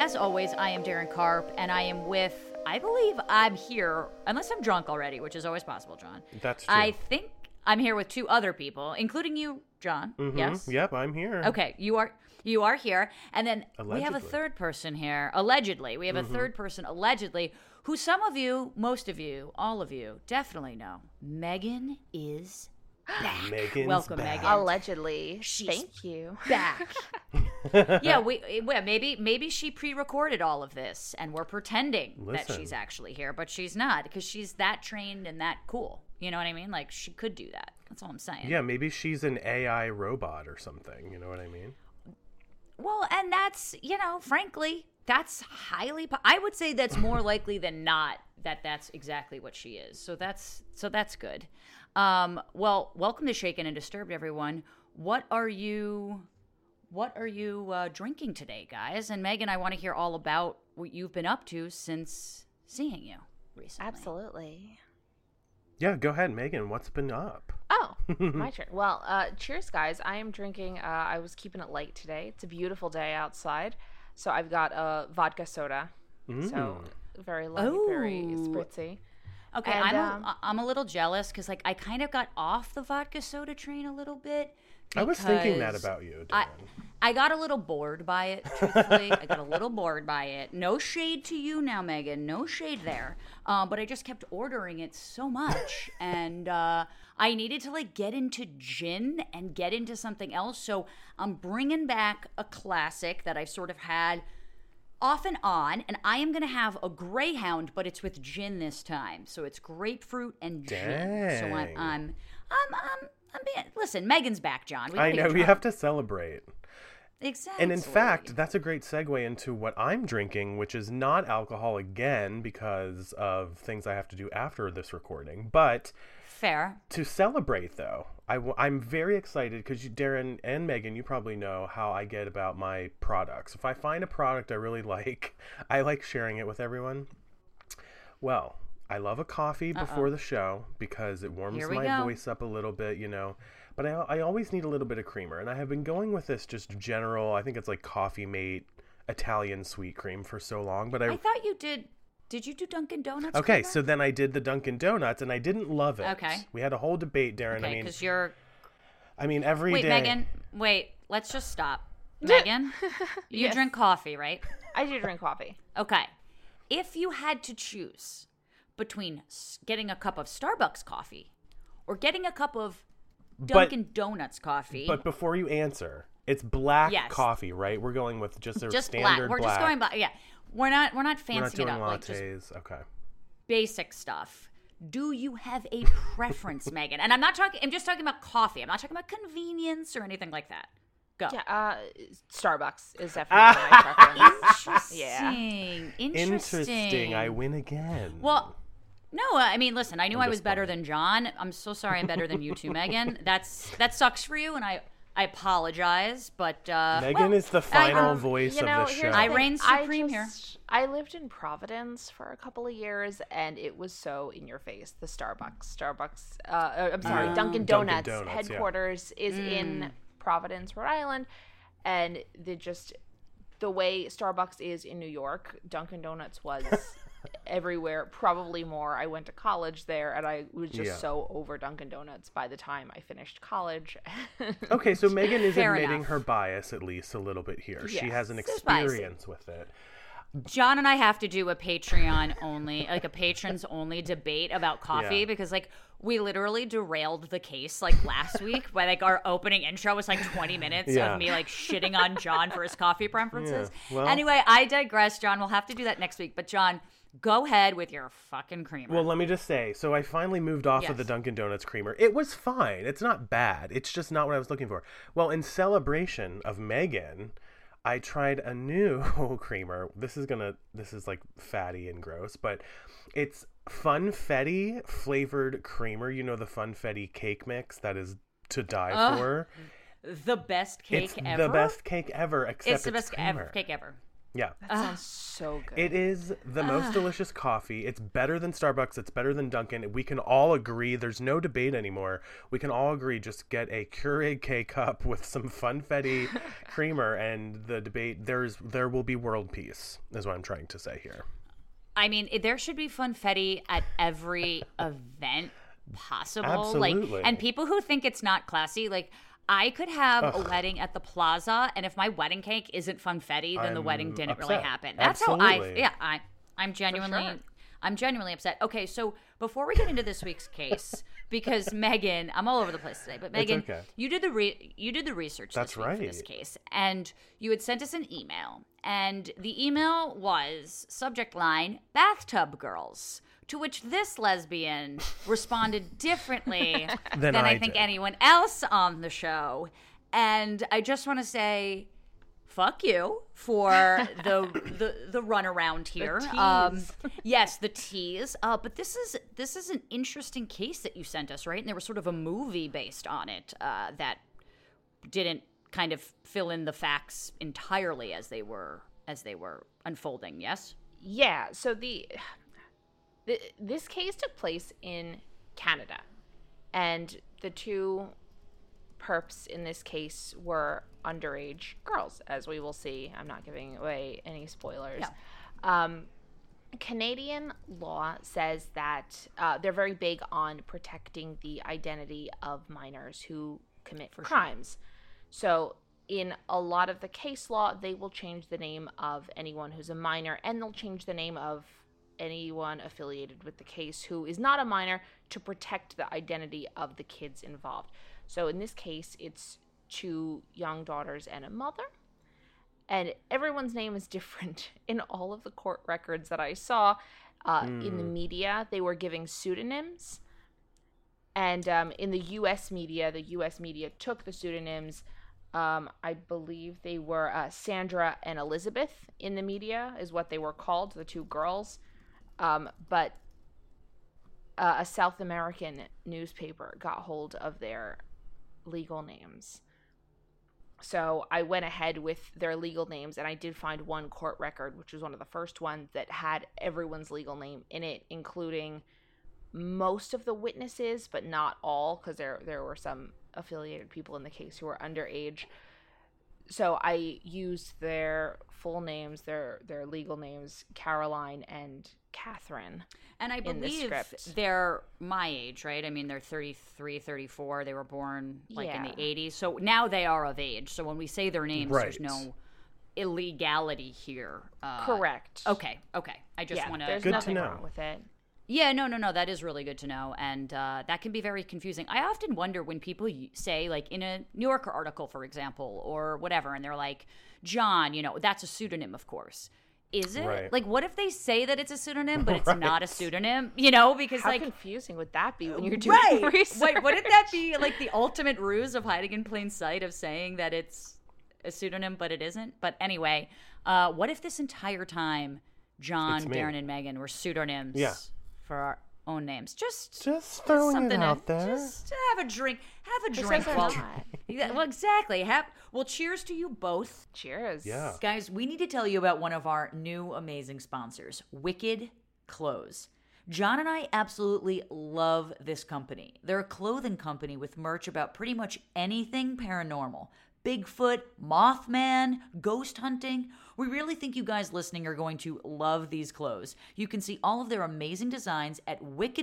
As always, I am Darren Karp, and I am with, I believe I'm here, unless I'm drunk already, which is always possible, John. That's true. I think I'm here with two other people, including you, John. Mm-hmm. Yes? Yep, I'm here. Okay, you are here. And then we have a Allegedly. third person here, allegedly. We have a third person, allegedly, who some of you, most of you, all of you, definitely know. Megan is back. Megan's Welcome, back. Megan. Allegedly. She's Thank you. Back. Yeah, maybe she pre-recorded all of this, and we're pretending that Listen. she's actually here, but she's not, because she's that trained and that cool. You know what I mean? Like, she could do that. That's all I'm saying. Yeah, maybe she's an AI robot or something. You know what I mean? Well, and that's, frankly, that's highly I would say that's more likely than not that's exactly what she is. So that's good. Well, welcome to Shaken and Disturbed, everyone. What are you drinking today, guys? And Megan, I want to hear all about what you've been up to since seeing you recently. Absolutely. Yeah, go ahead, Megan. What's been up? Oh, my turn. Well, cheers, guys. I am drinking, I was keeping it light today. It's a beautiful day outside. So I've got a vodka soda. So very light, very spritzy. Okay, And, I'm a little jealous because I kind of got off the vodka soda train a little bit. I was thinking that because about you, Darren. I got a little bored by it, truthfully. I got a little bored by it. No shade to you now, Megan. No shade there. But I just kept ordering it so much. And I needed to, get into gin and get into something else. So I'm bringing back a classic that I've sort of had off and on. And I am going to have a Greyhound, but it's with gin this time. So it's grapefruit and gin. So Dang. listen, Megan's back, John. I know, we have to celebrate. Exactly. And in fact, that's a great segue into what I'm drinking, which is not alcohol again because of things I have to do after this recording. But fair. to celebrate, though, I'm very excited because Darren and Megan, you probably know how I get about my products. If I find a product I really like, I like sharing it with everyone. Well, I love a coffee before the show because it warms my voice up a little bit, But I always need a little bit of creamer. And I have been going with this just general, I think it's like Coffee Mate Italian sweet cream for so long. But I thought you did. Did you do Dunkin' Donuts? Okay, creamer? so then I did the Dunkin' Donuts and I didn't love it. Okay. We had a whole debate, Darren. Okay, because you're... every day. Wait, Megan. Wait, let's just stop. Megan, you Yes. drink coffee, right? I do drink coffee. Okay. If you had to choose between getting a cup of Starbucks coffee or getting a cup of Dunkin' Donuts coffee... But before you answer, it's black Yes. coffee, right? We're going with just just black. standard We're just going by... Yeah. We're not We're not fancying doing it up. Just lattes. Okay. basic stuff. Do you have a preference, Megan? And I'm just talking about coffee. I'm not talking about convenience or anything like that. Go. Yeah, Starbucks is definitely my preference. Interesting. I win again. Well, no, listen, I knew I was better than John. I'm so sorry I'm better than you two, Megan. That sucks for you, and I apologize, but... Megan is the final voice of the show. I reign supreme here. I lived in Providence for a couple of years, and it was so in your face. The Starbucks, Dunkin' Donuts headquarters is in Providence, Rhode Island, and the way Starbucks is in New York, Dunkin' Donuts was everywhere, probably more. I went to college there, and I was just so over Dunkin' Donuts by the time I finished college. Okay, so Megan is Fair admitting enough. her bias at least a little bit here. She Yes. has an There's bias. experience with it. John and I have to do a Patreon only, a patrons only debate about coffee Yeah. because we literally derailed the case last week by our opening intro was 20 minutes Yeah. of me shitting on John for his coffee preferences. Yeah, well- Anyway, I digress, John. We'll have to do that next week. But John, go ahead with your fucking creamer. Well, let me just say, so I finally moved off of the Yes. Dunkin' Donuts creamer. It was fine. It's not bad. It's just not what I was looking for. Well, in celebration of Megan, I tried a new creamer. This is fatty and gross, but it's Funfetti flavored creamer. You know the Funfetti cake mix that is to die for. the best cake It's ever. the best cake ever, except It's the best creamer. cake ever. Yeah. That sounds so good. It is the most delicious coffee. It's better than Starbucks. It's better than Dunkin'. We can all agree. There's no debate anymore. We can all agree. Just get a Keurig K-Cup with some Funfetti creamer, and the debate, there will be world peace, is what I'm trying to say here. I mean, there should be Funfetti at every event possible. Absolutely. And people who think it's not classy, I could have a wedding at the plaza, and if my wedding cake isn't funfetti, then the wedding didn't really happen. That's Absolutely. I'm genuinely upset. Okay, so before we get into this week's case, because Megan, I'm all over the place today, but Megan, okay. you did the research That's this week right. for this case, and you had sent us an email, and the email was subject line bathtub girls. To which this lesbian responded differently than I think anyone else on the show. And I just want to say, fuck you for the runaround here. The tease. Yes, the tease. But this is an interesting case that you sent us, right? And there was sort of a movie based on it that didn't kind of fill in the facts entirely as they were unfolding. Yes. Yeah. So this case took place in Canada, and the two perps in this case were underage girls, as we will see. I'm not giving away any spoilers. Yeah. Canadian law says that they're very big on protecting the identity of minors who commit crimes. So in a lot of the case law, they will change the name of anyone who's a minor, and they'll change the name of anyone affiliated with the case who is not a minor to protect the identity of the kids involved. So in this case, it's two young daughters and a mother, and everyone's name is different. In all of the court records that I saw in the media, they were giving pseudonyms, and in the U.S. media took the pseudonyms. I believe they were Sandra and Elizabeth in the media is what they were called, the two girls. But a South American newspaper got hold of their legal names. So I went ahead with their legal names, and I did find one court record, which was one of the first ones that had everyone's legal name in it, including most of the witnesses, but not all, because there were some affiliated people in the case who were underage. So I used their full names, their legal names, Caroline and Catherine. And I believe they're my age, right? I mean, they're 33, 34. They were born in the 80s. So now they are of age. So when we say their names, there's no illegality here. Correct. Okay. I just want to... There's nothing wrong with it. Yeah, no. That is really good to know. And that can be very confusing. I often wonder when people say, in a New Yorker article, for example, or whatever, and they're like, John, that's a pseudonym, of course. Is it? Right. What if they say that it's a pseudonym, but it's not a pseudonym? Because how confusing would that be when you're doing research? Wait, wouldn't that be the ultimate ruse of hiding in plain sight of saying that it's a pseudonym, but it isn't? But anyway, what if this entire time John, Darren, and Megan were pseudonyms for our own names? Just throwing it out there. Just have a drink. Have a drink. Well, exactly. Well, cheers to you both. Cheers. Yeah. Guys, we need to tell you about one of our new amazing sponsors, Wicked Clothes. John and I absolutely love this company. They're a clothing company with merch about pretty much anything paranormal. Bigfoot, Mothman, ghost hunting. We really think you guys listening are going to love these clothes. You can see all of their amazing designs at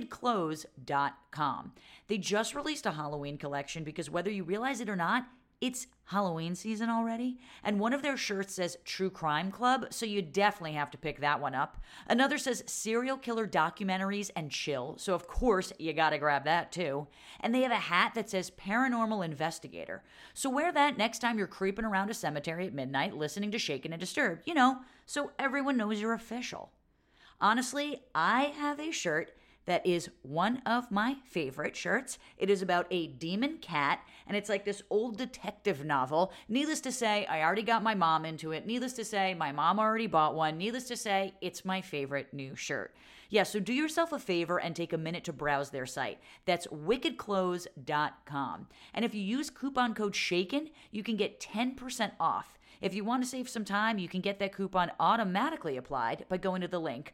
wickedclothes.com. They just released a Halloween collection because whether you realize it or not, it's Halloween season already. And one of their shirts says True Crime Club, so you definitely have to pick that one up. Another says Serial Killer Documentaries and Chill, so of course you gotta grab that too. And they have a hat that says Paranormal Investigator. So wear that next time you're creeping around a cemetery at midnight listening to Shaken and Disturbed, so everyone knows you're official. Honestly, I have a shirt that is one of my favorite shirts. It is about a demon cat, and it's like this old detective novel. Needless to say, I already got my mom into it. Needless to say, my mom already bought one. Needless to say, it's my favorite new shirt. Yeah, so do yourself a favor and take a minute to browse their site. That's wickedclothes.com. And if you use coupon code SHAKEN, you can get 10% off. If you want to save some time, you can get that coupon automatically applied by going to the link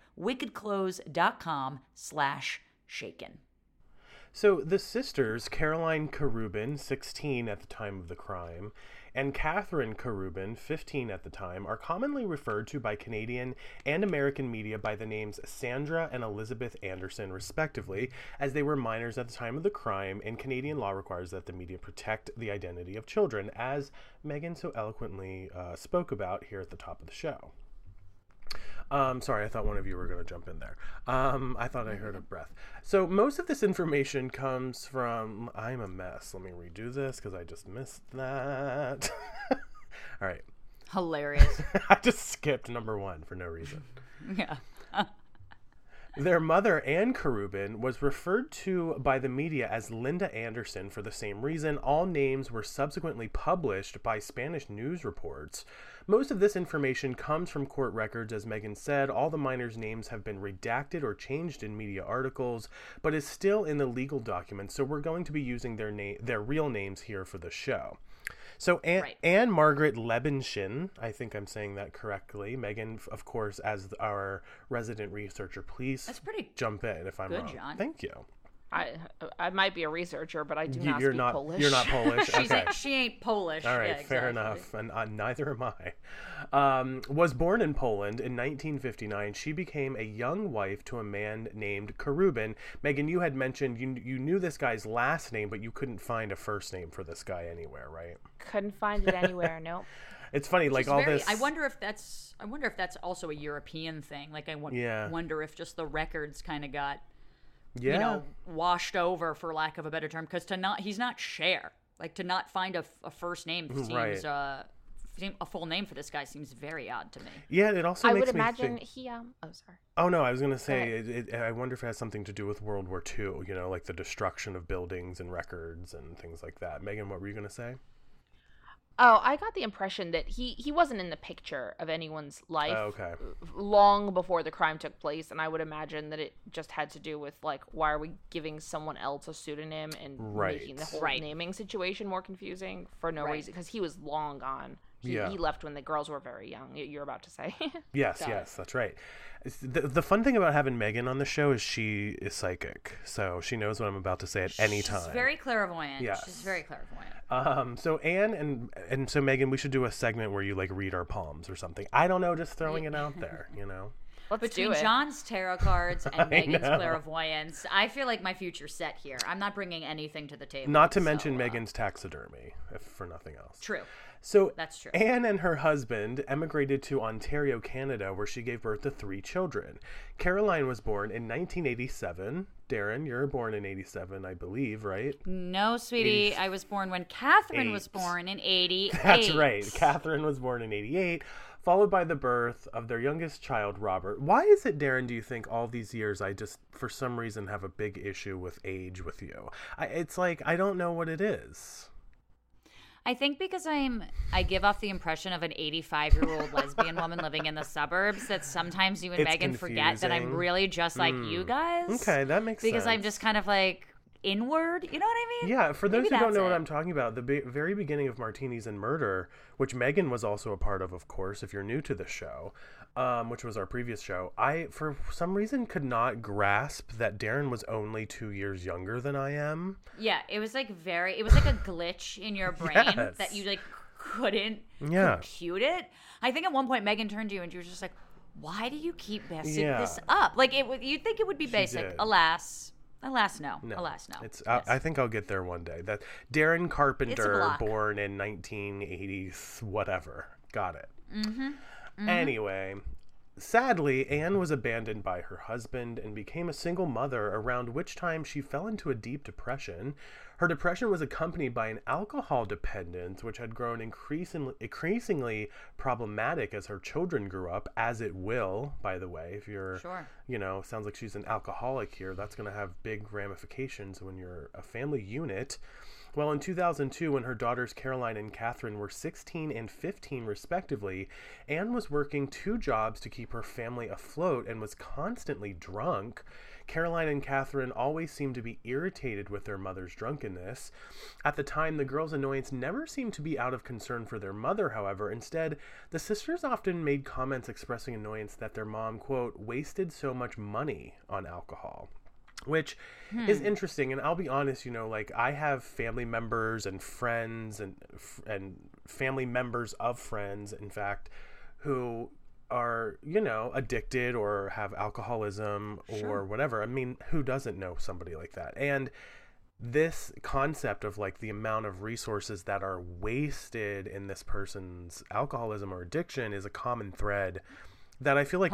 wickedclothes.com/shaken. So the sisters, Caroline Karubin, 16 at the time of the crime, and Catherine Karubin, 15 at the time, are commonly referred to by Canadian and American media by the names Sandra and Elizabeth Anderson, respectively, as they were minors at the time of the crime, and Canadian law requires that the media protect the identity of children, as Megan so eloquently spoke about here at the top of the show. Sorry, I thought one of you were going to jump in there. I thought I heard a breath. So most of this information comes from... I'm a mess. Let me redo this because I just missed that. All right. Hilarious. I just skipped number 1 for no reason. Yeah. Their mother, Anne Karubin, was referred to by the media as Linda Anderson for the same reason. All names were subsequently published by Spanish news reports. Most of this information comes from court records, as Megan said. All the minors' names have been redacted or changed in media articles, but is still in the legal documents, so we're going to be using their real names here for the show. So Anne Margaret Lebenshin, I think I'm saying that correctly. Megan, of course, as our resident researcher, please jump in if I'm wrong. John. Thank you. I might be a researcher, but I do not speak Polish. You're not Polish? Okay. She ain't Polish. All right, yeah, fair enough. And neither am I. Was born in Poland in 1959. She became a young wife to a man named Karubin. Megan, you had mentioned you knew this guy's last name, but you couldn't find a first name for this guy anywhere, right? Couldn't find it anywhere, nope. It's funny, like all this... I wonder if that's also a European thing. Like, I wonder if just the records kind of got... washed over, for lack of a better term, because he's not Cher. Like, to not find a first name seems a full name for this guy seems very odd to me. Yeah, it also makes me imagine think... Oh, sorry. Oh no, I was gonna say I wonder if it has something to do with World War II. You know, like the destruction of buildings and records and things like that. Megan, what were you gonna say? Oh, I got the impression that he wasn't in the picture of anyone's life long before the crime took place, and I would imagine that it just had to do with, like, why are we giving someone else a pseudonym and making the whole naming situation more confusing for no reason, because he was long gone. He left when the girls were very young. You're about to say. Yes, that's right. The fun thing about having Megan on the show is she is psychic, so she knows what I'm about to say at any time. She's very clairvoyant. Yes. She's very clairvoyant. So Anne and so Megan, we should do a segment where you like read our palms or something. I don't know, just throwing it out there, you know. Between John's tarot cards and Megan's clairvoyance, I feel like my future's set here. I'm not bringing anything to the table. Not to mention Megan's taxidermy, if for nothing else. True. So that's true. Anne and her husband emigrated to Ontario, Canada, where she gave birth to 3 children. Caroline was born in 1987. Darren, you're born in 87, I believe, right? No, sweetie. I was born when Catherine was born in 88. That's right. Catherine was born in 88, followed by the birth of their youngest child, Robert. Why is it, Darren, do you think all these years I just, for some reason, have a big issue with age with you? It's like, I don't know what it is. I think because I give off the impression of an 85-year-old lesbian woman living in the suburbs that sometimes you and Megan forget that I'm really just like you guys. Okay, that makes sense. Because I'm just kind of like inward, you know what I mean? Yeah, for those who don't know what I'm talking about, the very beginning of Martinis and Murder, which Megan was also a part of course, if you're new to the show, which was our previous show, I, for some reason, could not grasp that Darren was only 2 years younger than I am. Yeah, it was like it was like a glitch in your brain that you like couldn't compute it. I think at one point Megan turned to you and she was just like, why do you keep messing this up? Like, you'd think it would be basic. Alas, no. Alas, no. It's. I think I'll get there one day. That Darren Carpenter, born in 1980, whatever. Got it. Mm-hmm. Anyway, sadly, Anne was abandoned by her husband and became a single mother, around which time she fell into a deep depression. Her depression was accompanied by an alcohol dependence, which had grown increasingly problematic as her children grew up, as it will, by the way. If you're, sounds like she's an alcoholic here, that's going to have big ramifications when you're a family unit. Well, in 2002, when her daughters Caroline and Catherine were 16 and 15 respectively, Anne was working 2 jobs to keep her family afloat and was constantly drunk. Caroline and Catherine always seemed to be irritated with their mother's drunkenness. At the time, the girls' annoyance never seemed to be out of concern for their mother, however. Instead, the sisters often made comments expressing annoyance that their mom, quote, wasted so much money on alcohol. Which is interesting, and I'll be honest, like I have family members and friends and family members of friends, in fact, who are, addicted or have alcoholism or whatever. I mean, who doesn't know somebody like that? And this concept of like the amount of resources that are wasted in this person's alcoholism or addiction is a common thread that I feel like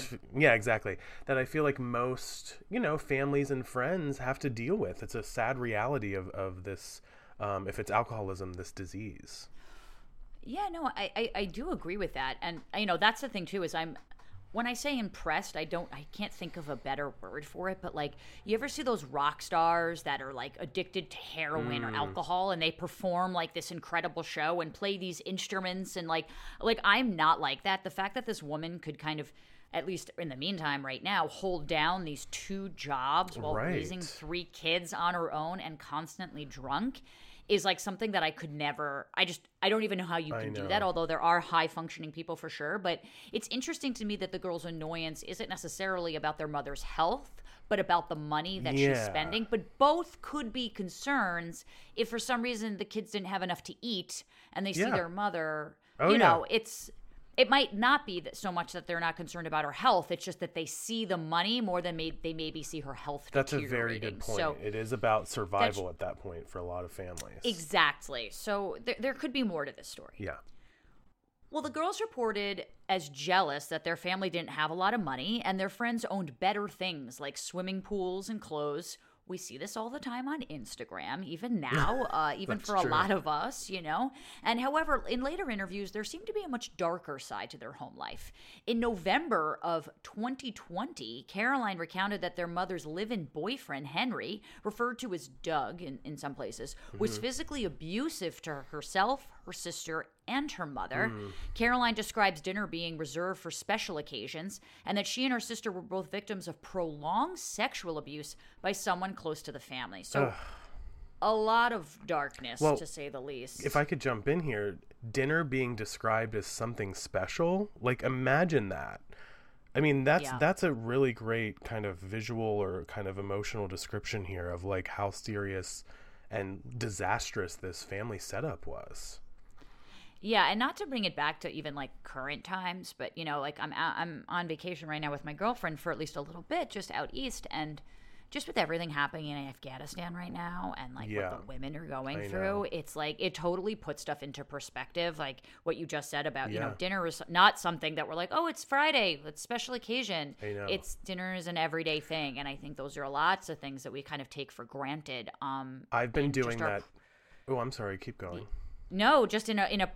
that I feel like most, families and friends have to deal with. It's a sad reality of this, if it's alcoholism, this disease. Yeah, no, I do agree with that. And, that's the thing too, is when I say impressed, I can't think of a better word for it, but like, you ever see those rock stars that are like addicted to heroin or alcohol and they perform like this incredible show and play these instruments and like I'm not like that. The fact that this woman could kind of, at least in the meantime right now, hold down these 2 jobs while raising 3 kids on her own and constantly drunk is like something that I could never, I don't even know how you can do that, although there are high functioning people for sure. But it's interesting to me that the girl's annoyance isn't necessarily about their mother's health, but about the money that she's spending. But both could be concerns if for some reason the kids didn't have enough to eat and they see their mother, it might not be that so much that they're not concerned about her health. It's just that they see the money more than they maybe see her health. That's a very good point. So it is about survival at that point for a lot of families. Exactly. So there could be more to this story. Yeah. Well, the girls reported as jealous that their family didn't have a lot of money and their friends owned better things like swimming pools and clothes. We see this all the time on Instagram, even now, even for a lot of us, And however, in later interviews, there seemed to be a much darker side to their home life. In November of 2020, Caroline recounted that their mother's live-in boyfriend, Henry, referred to as Doug in some places, was physically abusive to herself, her sister, and her mother. Caroline describes dinner being reserved for special occasions and that she and her sister were both victims of prolonged sexual abuse by someone close to the family. So a lot of darkness, to say the least. If I could jump in here, dinner being described as something special, like imagine that. I mean, that's a really great kind of visual or kind of emotional description here of like how serious and disastrous this family setup was. Yeah, and not to bring it back to even like current times, but like I'm on vacation right now with my girlfriend for at least a little bit, just out east, and just with everything happening in Afghanistan right now and like what the women are going through, it's like it totally puts stuff into perspective. Like what you just said about dinner is not something that we're like, oh, it's Friday, it's special occasion. It's dinner is an everyday thing, and I think those are lots of things that we kind of take for granted. I've been doing that. Oh, I'm sorry. Keep going. No, just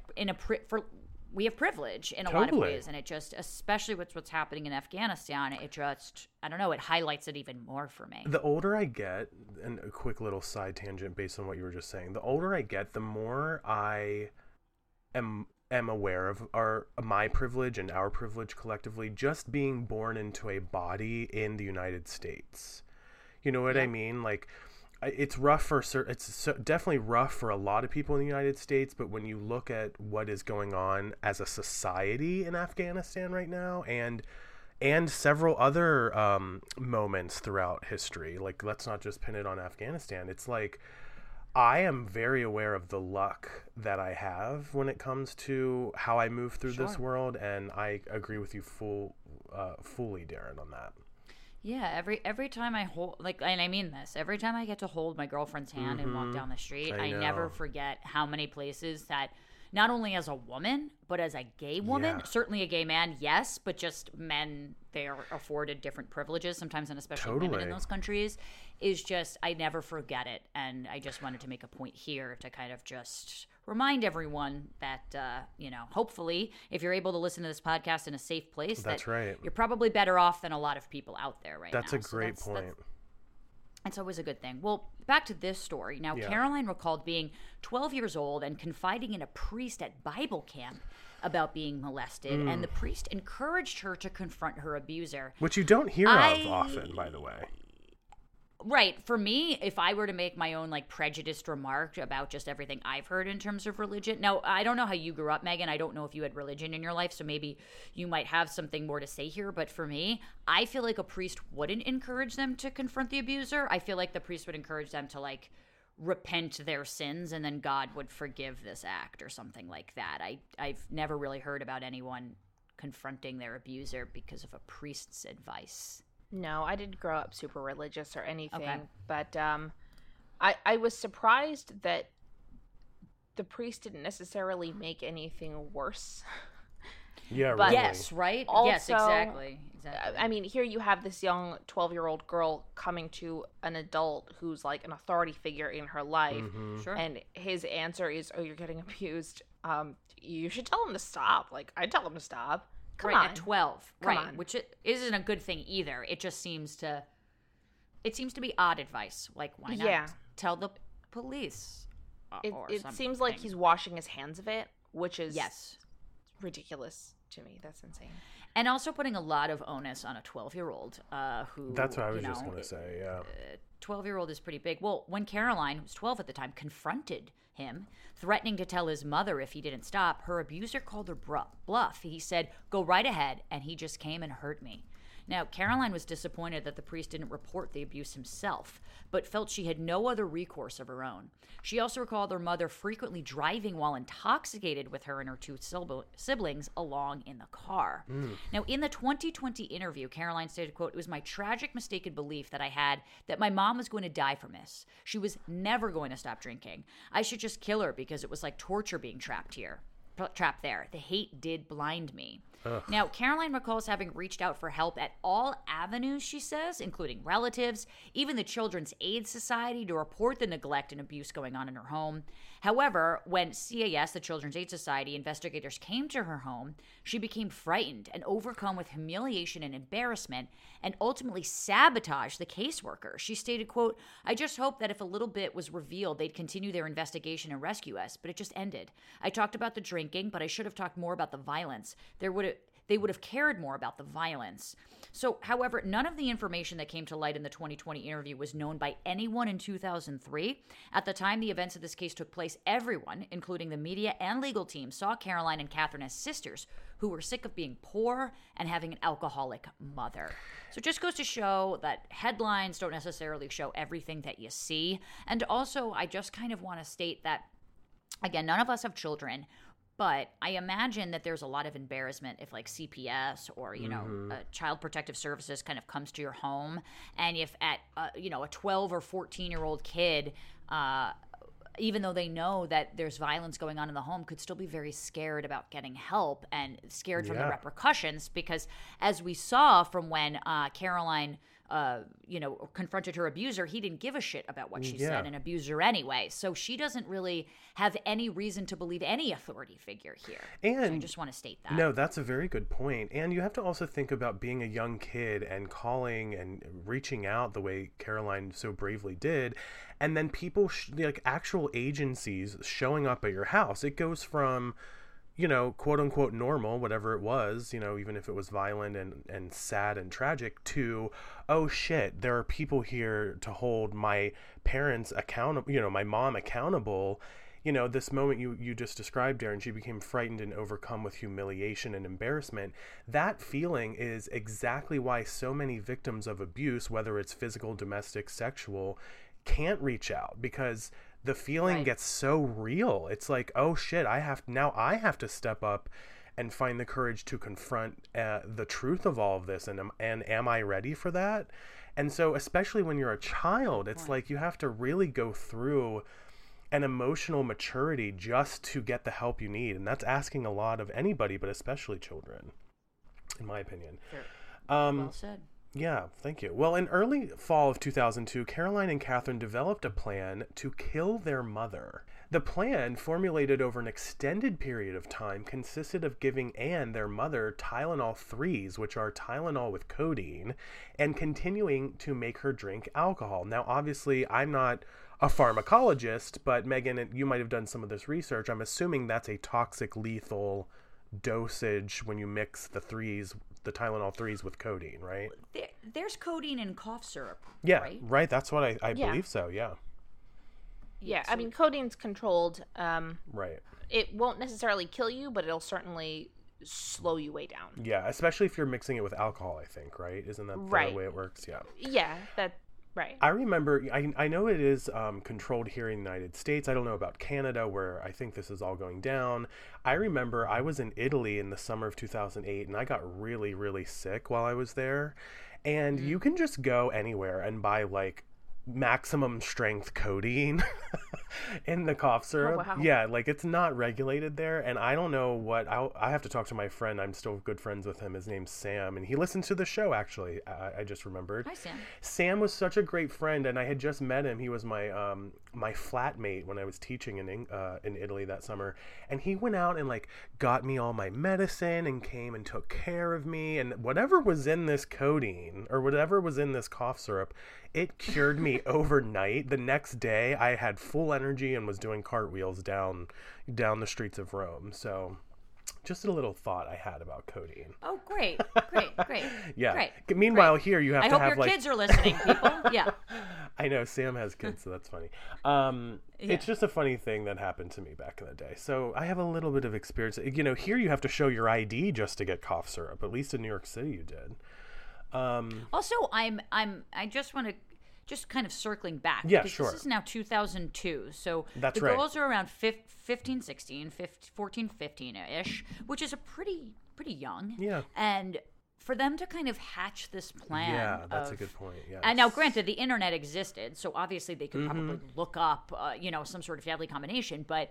we have privilege in a lot of ways, and it just, especially with what's happening in Afghanistan, it just, I don't know, it highlights it even more for me. The older I get, and a quick little side tangent based on what you were just saying, the older I get, the more I am aware of my privilege and our privilege collectively, just being born into a body in the United States. You know what I mean? Like, it's rough definitely rough for a lot of people in the United States, but when you look at what is going on as a society in Afghanistan right now and several other moments throughout history, like let's not just pin it on Afghanistan. It's like I am very aware of the luck that I have when it comes to how I move through this world, and I agree with you fully, Darren, on that. Yeah, every time I hold, like, and I mean this, every time I get to hold my girlfriend's hand and walk down the street, I never forget how many places that, not only as a woman, but as a gay woman, certainly a gay man, yes, but just men, they are afforded different privileges, sometimes, and especially women in those countries, is just, I never forget it. And I just wanted to make a point here to kind of just remind everyone that, hopefully, if you're able to listen to this podcast in a safe place, that's right, you're probably better off than a lot of people out there right now. That's a great point. It's always a good thing. Well, back to this story. Now, Caroline recalled being 12 years old and confiding in a priest at Bible camp about being molested, and the priest encouraged her to confront her abuser. Which you don't hear of often, by the way. Right. For me, if I were to make my own like prejudiced remark about just everything I've heard in terms of religion. Now, I don't know how you grew up, Megan. I don't know if you had religion in your life, so maybe you might have something more to say here. But for me, I feel like a priest wouldn't encourage them to confront the abuser. I feel like the priest would encourage them to like repent their sins and then God would forgive this act or something like that. I've never really heard about anyone confronting their abuser because of a priest's advice. No, I didn't grow up super religious or anything, but I was surprised that the priest didn't necessarily make anything worse. Yeah, but really. Yes, right? Also, yes, exactly. I mean, here you have this young 12-year-old girl coming to an adult who's like an authority figure in her life, Sure. and his answer is, "Oh, you're getting abused. You should tell him to stop." Like, I'd tell him to stop. Come on. At 12, Come right? on. Which isn't a good thing either. It just seems to be odd advice. Like, why not tell the police? It seems like he's washing his hands of it, which is ridiculous to me. That's insane. And also putting a lot of onus on a 12-year-old who. That's what I was just going to say. Yeah. 12-year-old is pretty big. Well, when Caroline, who was 12 at the time, confronted him, threatening to tell his mother if he didn't stop, her abuser called her bluff. He said, "Go right ahead," and he just came and hurt me. Now, Caroline was disappointed that the priest didn't report the abuse himself, but felt she had no other recourse of her own. She also recalled her mother frequently driving while intoxicated with her and her two siblings along in the car. Now, in the 2020 interview, Caroline stated, quote, "It was my tragic mistaken belief that I had that my mom was going to die from this. She was never going to stop drinking. I should just kill her because it was like torture being trapped there. The hate did blind me." Now, Caroline recalls having reached out for help at all avenues, she says, including relatives, even the Children's Aid Society, to report the neglect and abuse going on in her home. However, when CAS, the Children's Aid Society, investigators came to her home, she became frightened and overcome with humiliation and embarrassment and ultimately sabotaged the caseworker. She stated, quote, "I just hoped that if a little bit was revealed, they'd continue their investigation and rescue us, but it just ended. I talked about the drinking, but I should have talked more about the violence. They would have cared more about the violence." So, however, none of the information that came to light in the 2020 interview was known by anyone in 2003. At the time the events of this case took place, everyone, including the media and legal team, saw Caroline and Catherine as sisters who were sick of being poor and having an alcoholic mother. So it just goes to show that headlines don't necessarily show everything that you see. And also, I just kind of want to state that, again, none of us have children, but I imagine that there's a lot of embarrassment if like CPS or, Child Protective Services kind of comes to your home. And if at, a 12 or 14-year-old kid, even though they know that there's violence going on in the home, could still be very scared about getting help and scared from the repercussions. Because as we saw from when Caroline confronted her abuser, he didn't give a shit about what she said and abused her anyway. So she doesn't really have any reason to believe any authority figure here. And so I just want to state that. No, that's a very good point. And you have to also think about being a young kid and calling and reaching out the way Caroline so bravely did. And then people, like actual agencies showing up at your house. It goes from, quote unquote normal, whatever it was, even if it was violent and sad and tragic, to, oh shit, there are people here to hold my parents accountable, my mom accountable. This moment you just described, Darren, she became frightened and overcome with humiliation and embarrassment. That feeling is exactly why so many victims of abuse, whether it's physical, domestic, sexual, can't reach out, because the feeling gets so real. It's like, oh shit, I have to step up and find the courage to confront the truth of all of this. And am I ready for that? And so, especially when you're a child, it's like you have to really go through an emotional maturity just to get the help you need. And that's asking a lot of anybody, but especially children, in my opinion. Sure. Well said. Yeah, thank you. Well, in early fall of 2002, Caroline and Catherine developed a plan to kill their mother. The plan, formulated over an extended period of time, consisted of giving Anne, their mother, Tylenol 3s, which are Tylenol with codeine, and continuing to make her drink alcohol. Now, obviously, I'm not a pharmacologist, but Megan, you might have done some of this research. I'm assuming that's a toxic, lethal dosage when you mix the Tylenol 3s with codeine, right? There's codeine in cough syrup. Yeah, right. That's what I Yeah. believe so, yeah. Yeah, I mean, codeine's controlled. Right. It won't necessarily kill you, but it'll certainly slow you way down. Yeah, especially if you're mixing it with alcohol, I think, right? Isn't that the way it works? Yeah. Yeah, right. I remember, I know it is controlled here in the United States. I don't know about Canada, where I think this is all going down. I remember I was in Italy in the summer of 2008, and I got really, really sick while I was there. And you can just go anywhere and buy, like, maximum strength codeine in the cough syrup. Oh, wow. Yeah, like it's not regulated there, and I don't know what I have to talk to my friend. I'm still good friends with him. His name's Sam, and he listens to the show actually. I just remembered. Hi, Sam. Sam was such a great friend, and I had just met him. He was my my flatmate when I was teaching in Italy that summer, and he went out and like got me all my medicine and came and took care of me, and whatever was in this codeine or whatever was in this cough syrup, it cured me overnight. The next day I had full energy and was doing cartwheels down the streets of Rome. So just a little thought I had about codeine. Oh, great. Yeah. Great. Meanwhile, here you have I to hope have your kids are listening, people. Yeah. I know Sam has kids, so that's funny. Yeah. It's just a funny thing that happened to me back in the day. So I have a little bit of experience. You know, here you have to show your ID just to get cough syrup. At least in New York City, you did. Also, I just want to just kind of circling back. Yeah, because sure. This is now 2002. So That's the right. girls are around 15, 16, 14, 15-ish, which is a pretty young. Yeah. And for them to kind of hatch this plan. Yeah, that's a good point. Yeah. And now, granted, the internet existed, so obviously they could Mm-hmm. probably look up, some sort of deadly combination. But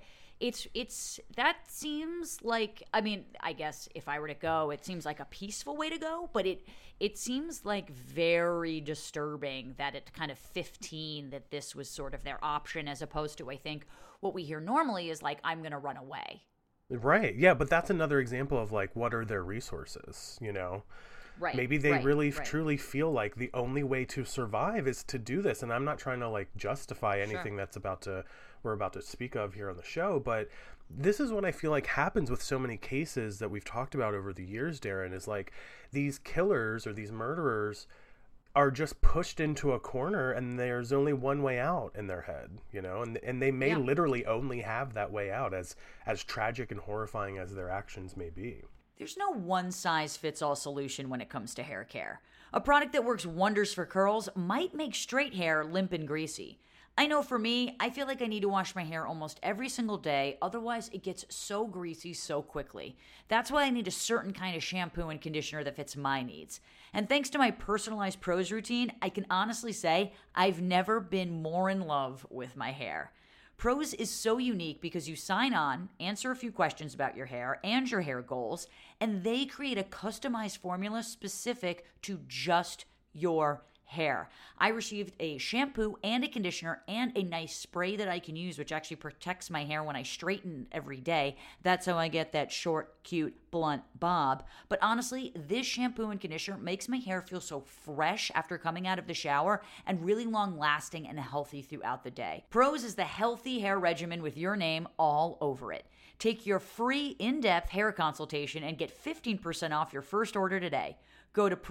it's that seems like, I mean, I guess if I were to go, it seems like a peaceful way to go. But it seems like very disturbing that at kind of 15 that this was sort of their option, as opposed to, I think, what we hear normally is like, I'm going to run away. Right. Yeah, but that's another example of like, what are their resources, you know? Right. Maybe they really truly feel like the only way to survive is to do this. And I'm not trying to like justify anything that's we're about to speak of here on the show, but this is what I feel like happens with so many cases that we've talked about over the years, Darren, is like these killers or these murderers are just pushed into a corner and there's only one way out in their head, you know, and they may literally only have that way out, as tragic and horrifying as their actions may be. There's no one-size-fits-all solution when it comes to hair care. A product that works wonders for curls might make straight hair limp and greasy. I know for me, I feel like I need to wash my hair almost every single day, otherwise it gets so greasy so quickly. That's why I need a certain kind of shampoo and conditioner that fits my needs. And thanks to my personalized Prose routine, I can honestly say I've never been more in love with my hair. Prose is so unique because you sign on, answer a few questions about your hair and your hair goals, and they create a customized formula specific to just your hair. I received a shampoo and a conditioner and a nice spray that I can use, which actually protects my hair when I straighten every day. That's how I get that short, cute, blunt bob. But honestly, this shampoo and conditioner makes my hair feel so fresh after coming out of the shower and really long lasting and healthy throughout the day. Prose is the healthy hair regimen with your name all over it. Take your free in-depth hair consultation and get 15% off your first order today. Go to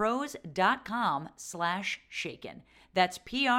prose.com/shaken. That's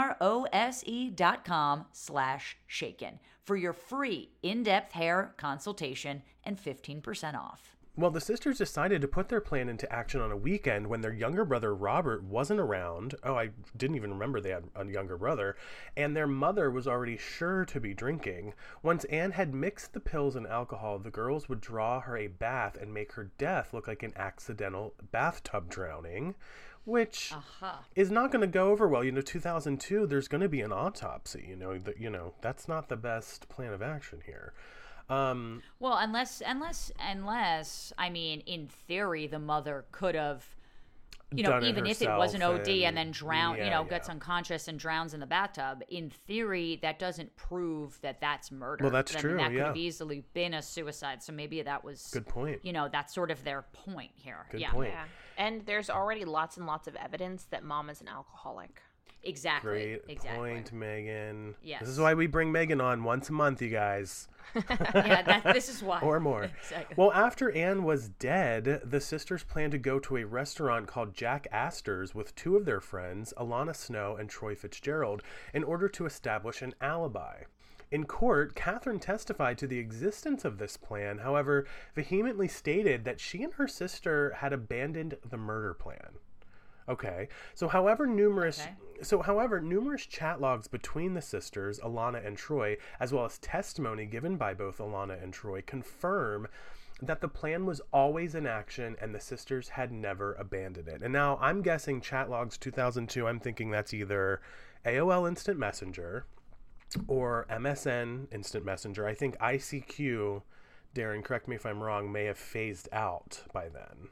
prose.com/shaken for your free in-depth hair consultation and 15% off. Well, the sisters decided to put their plan into action on a weekend when their younger brother Robert wasn't around. Oh, I didn't even remember they had a younger brother. And their mother was already sure to be drinking. Once Anne had mixed the pills and alcohol, the girls would draw her a bath and make her death look like an accidental bathtub drowning, which is not going to go over well. 2002, there's going to be an autopsy. That's not the best plan of action here. Well, unless, I mean, in theory, the mother could have even if it was an OD and then gets yeah. unconscious and drowns in the bathtub, in theory, that doesn't prove that that's murder. Well, that's true. That could yeah. have easily been a suicide. So maybe that was good point. That's sort of their point here. Good point. Yeah. And there's already lots and lots of evidence that mom is an alcoholic. Exactly. Great point, Megan. Yes. This is why we bring Megan on once a month, you guys. This is why. Or more. Exactly. Well, after Anne was dead, the sisters planned to go to a restaurant called Jack Astor's with two of their friends, Alana Snow and Troy Fitzgerald, in order to establish an alibi. In court, Catherine testified to the existence of this plan, however, vehemently stated that she and her sister had abandoned the murder plan. Okay. However, numerous chat logs between the sisters, Alana and Troy, as well as testimony given by both Alana and Troy, confirm that the plan was always in action and the sisters had never abandoned it. And now I'm guessing chat logs 2002, I'm thinking that's either AOL Instant Messenger or MSN Instant Messenger. I think ICQ, Darren, correct me if I'm wrong, may have phased out by then.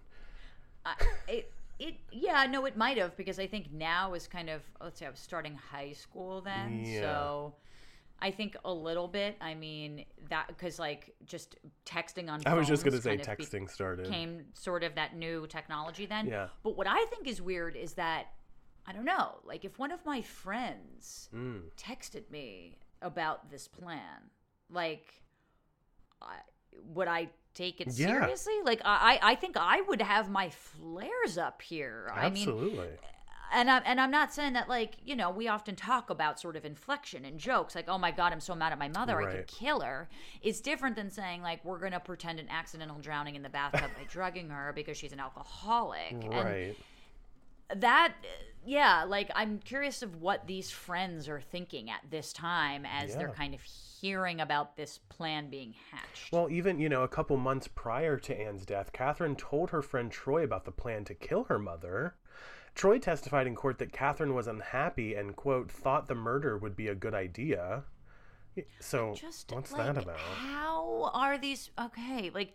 It might have, because I think now is kind of, let's say I was starting high school then. Yeah. So I think a little bit, I mean, that, because like just texting on phones. I was just going to say texting started. Became sort of that new technology then. Yeah. But what I think is weird is that, I don't know, like if one of my friends texted me about this plan, like, would I take it seriously? Like, I think I would have my flares up here. Absolutely. I mean, and I'm not saying that, like, we often talk about sort of inflection and jokes, like, oh my God, I'm so mad at my mother, right. I could kill her. It's different than saying, like, we're going to pretend an accidental drowning in the bathtub by drugging her because she's an alcoholic. Right. And that, yeah, like, I'm curious of what these friends are thinking at this time as they're kind of hearing about this plan being hatched. Well, even, a couple months prior to Anne's death, Catherine told her friend Troy about the plan to kill her mother. Troy testified in court that Catherine was unhappy and, quote, thought the murder would be a good idea. So, what's that about? How are these... Okay, like,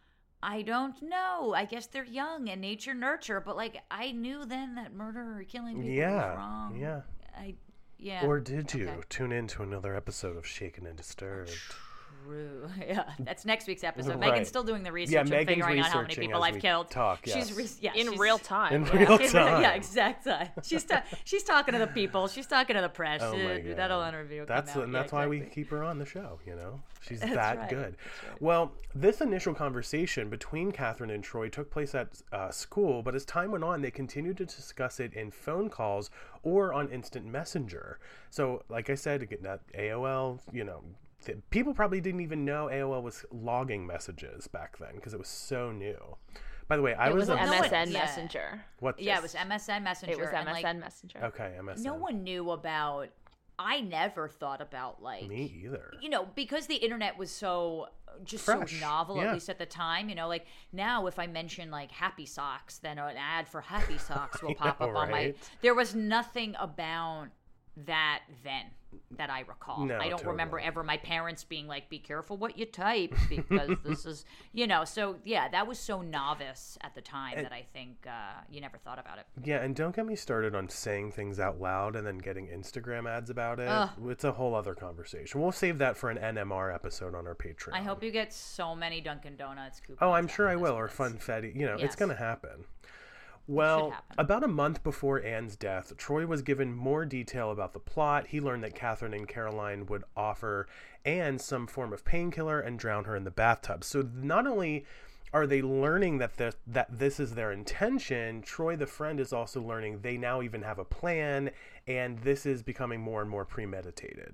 I don't know. I guess they're young and nature nurture, but, like, I knew then that murder or killing people was wrong. Yeah. Yeah. Or did you? Okay. Tune in to another episode of Shaken and Disturbed. True. Yeah, that's next week's episode. Right. Megan's still doing the research and figuring out how many people I've killed. Yes. She's in real time. In real time. Yeah, exact time. She's talking to the people. She's talking to the press. Oh my God. That'll interview. That's why we keep her on the show. She's that good. That's right. Well, this initial conversation between Catherine and Troy took place at school, but as time went on, they continued to discuss it in phone calls or on instant messenger. So, like I said, that AOL, people probably didn't even know AOL was logging messages back then because it was so new. By the way, it was MSN Messenger. What? Yeah, it was MSN Messenger. It was MSN Messenger. Okay, MSN. No one knew about. I never thought about, like, me either. Because the internet was so fresh. So novel, at least at the time. Like now, if I mention like Happy Socks, then an ad for Happy Socks will pop up on my. There was nothing about that then that I recall. No, I don't remember ever my parents being like, be careful what you type because this is, so yeah, that was so novice at the time that I think you never thought about it. Yeah, and don't get me started on saying things out loud and then getting Instagram ads about it. It's a whole other conversation. We'll save that for an NMR episode on our Patreon. I hope you get so many Dunkin' Donuts coupons. Oh, I'm sure I will, or Funfetti. It's going to happen. Well, about a month before Anne's death, Troy was given more detail about the plot. He learned that Catherine and Caroline would offer Anne some form of painkiller and drown her in the bathtub. So not only are they learning that this is their intention, Troy, the friend, is also learning they now even have a plan, and this is becoming more and more premeditated.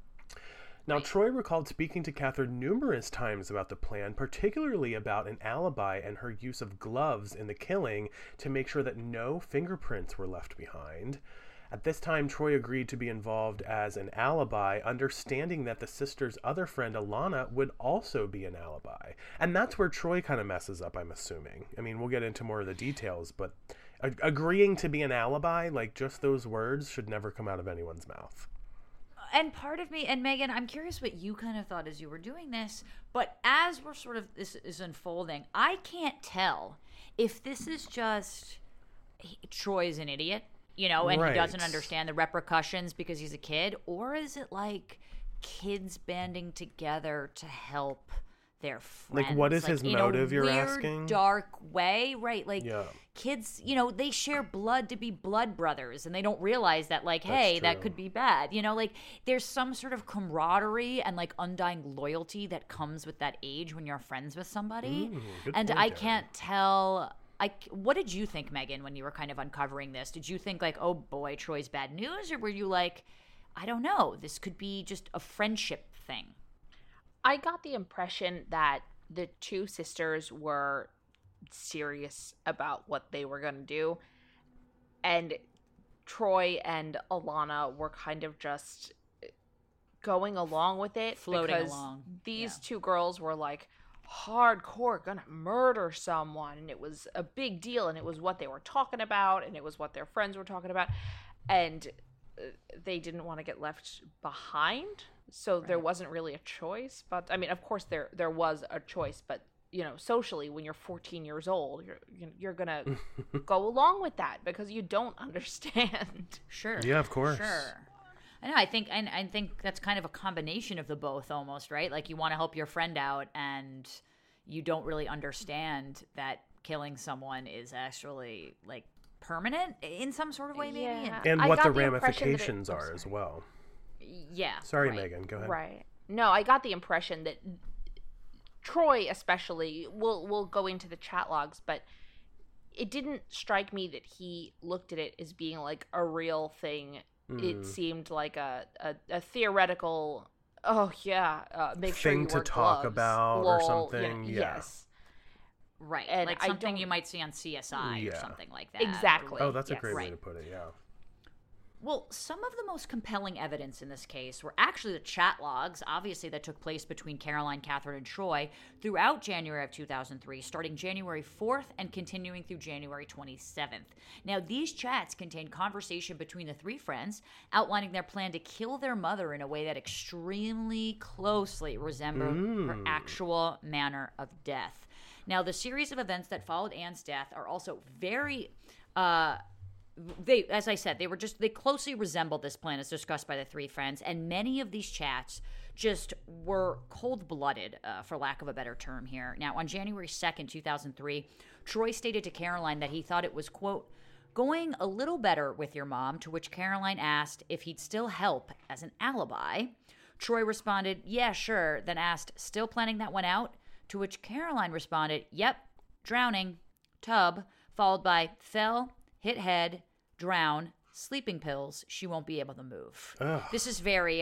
Now, Troy recalled speaking to Catherine numerous times about the plan, particularly about an alibi and her use of gloves in the killing to make sure that no fingerprints were left behind. At this time, Troy agreed to be involved as an alibi, understanding that the sister's other friend, Alana, would also be an alibi. And that's where Troy kind of messes up, I'm assuming. I mean, we'll get into more of the details, but agreeing to be an alibi, like just those words, should never come out of anyone's mouth. And part of me, and Megan, I'm curious what you kind of thought as you were doing this, but as we're sort of, this is unfolding, I can't tell if this is just Troy's an idiot, you know, and he Right. doesn't understand the repercussions because he's a kid? Or is it like kids banding together to help their friends? Like, what is his motive, you're in a weird, asking? dark way, right? Like, Yeah. kids, you know, they share blood to be blood brothers, and they don't realize that, like, hey, that true. could be bad. You know, like, there's some sort of camaraderie and, like, undying loyalty that comes with that age when you're friends with somebody. Good And point, I Darren. can't tell. What did you think, Megan, when you were kind of uncovering this? Did you think, like, oh boy, Troy's bad news? Or were you like, I don't know, this could be just a friendship thing? I got the impression that the two sisters were serious about what they were going to do. And Troy and Alana were kind of just going along with it. Floating because along, These yeah. two girls were like hardcore gonna murder someone. And it was a big deal. And it was what they were talking about. And it was what their friends were talking about. And they didn't want to get left behind. So there wasn't really a choice. But I mean, of course, there was a choice. But you know, socially, when you're 14 years old, you're gonna go along with that because you don't understand. Sure. Yeah, of course. Sure. I know. I think that's kind of a combination of the both, almost, right? Like, you want to help your friend out, and you don't really understand that killing someone is actually, like, permanent in some sort of way, maybe. Yeah. And I what got the impression that ramifications are as well. Yeah. Sorry, right. Megan. Go ahead. Right. No, I got the impression that Troy, especially, we'll go into the chat logs, but it didn't strike me that he looked at it as being like a real thing. It seemed like a theoretical. Oh yeah, make sure Thing you to wear talk gloves. about or Lol, something, yeah. Yes. Right. And like I something don't- you might see on CSI or Yeah. something like that. Exactly. Oh, that's a Yes. great way Right. to put it, yeah. Well, some of the most compelling evidence in this case were actually the chat logs, obviously, that took place between Caroline, Catherine, and Troy throughout January of 2003, starting January 4th and continuing through January 27th. Now, these chats contained conversation between the three friends outlining their plan to kill their mother in a way that extremely closely resembled her actual manner of death. Now, the series of events that followed Anne's death are also very they, as I said, they closely resembled this plan as discussed by the three friends, and many of these chats just were cold-blooded, for lack of a better term here. Now, on January 2nd, 2003, Troy stated to Caroline that he thought it was, quote, going a little better with your mom, to which Caroline asked if he'd still help as an alibi. Troy responded, yeah, sure, then asked, still planning that one out? To which Caroline responded, yep, drowning, tub, followed by fell, hit head, drown, sleeping pills, she won't be able to move. Ugh. This is very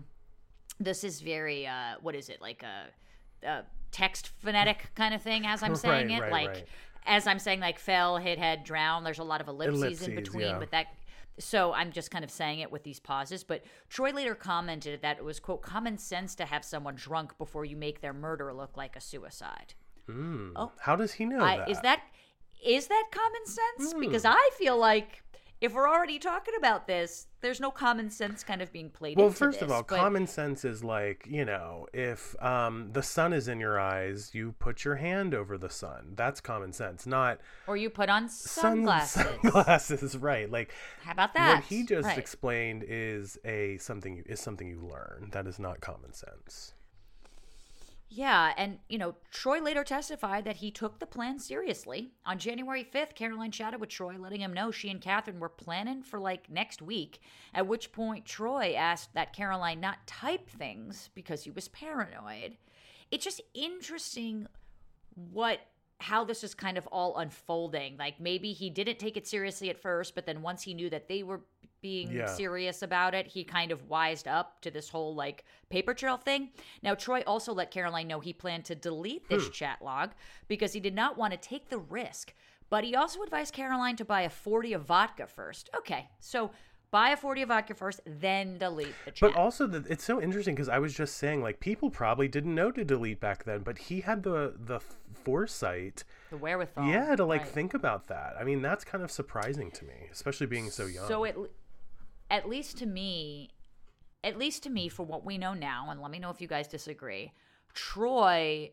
what is it, like a text phonetic kind of thing as I'm saying it? Right. As I'm saying, like, fell, hit head, drown, there's a lot of ellipses in between, yeah. but that, so I'm just kind of saying it with these pauses. But Troy later commented that it was, quote, common sense to have someone drunk before you make their murder look like a suicide. Oh, How does he know that? Is that common sense? Because I feel like if we're already talking about this, there's no common sense kind of being played Well, into first this, of all, but- common sense is like, you know, if the sun is in your eyes, you put your hand over the sun. That's common sense, not or you put on sunglasses. Sunglasses, right? Like, How about that? what he just Right. explained is something you learn. That is not common sense. Yeah, and, you know, Troy later testified that he took the plan seriously. On January 5th, Caroline chatted with Troy, letting him know she and Catherine were planning for, like, next week, at which point Troy asked that Caroline not type things because he was paranoid. It's just interesting how this is kind of all unfolding. Like, maybe he didn't take it seriously at first, but then once he knew that they were being Yeah. serious about it, he kind of wised up to this whole, like, paper trail thing. Now, Troy also let Caroline know he planned to delete this chat log because he did not want to take the risk. But he also advised Caroline to buy a 40 of vodka first. Okay, so buy a 40 of vodka first, then delete the chat. But also, it's so interesting because I was just saying, like, people probably didn't know to delete back then, but he had the foresight, the wherewithal. yeah, to, like, right. think about that. I mean, that's kind of surprising to me, especially being so young. So at least to me, for what we know now, and let me know if you guys disagree, Troy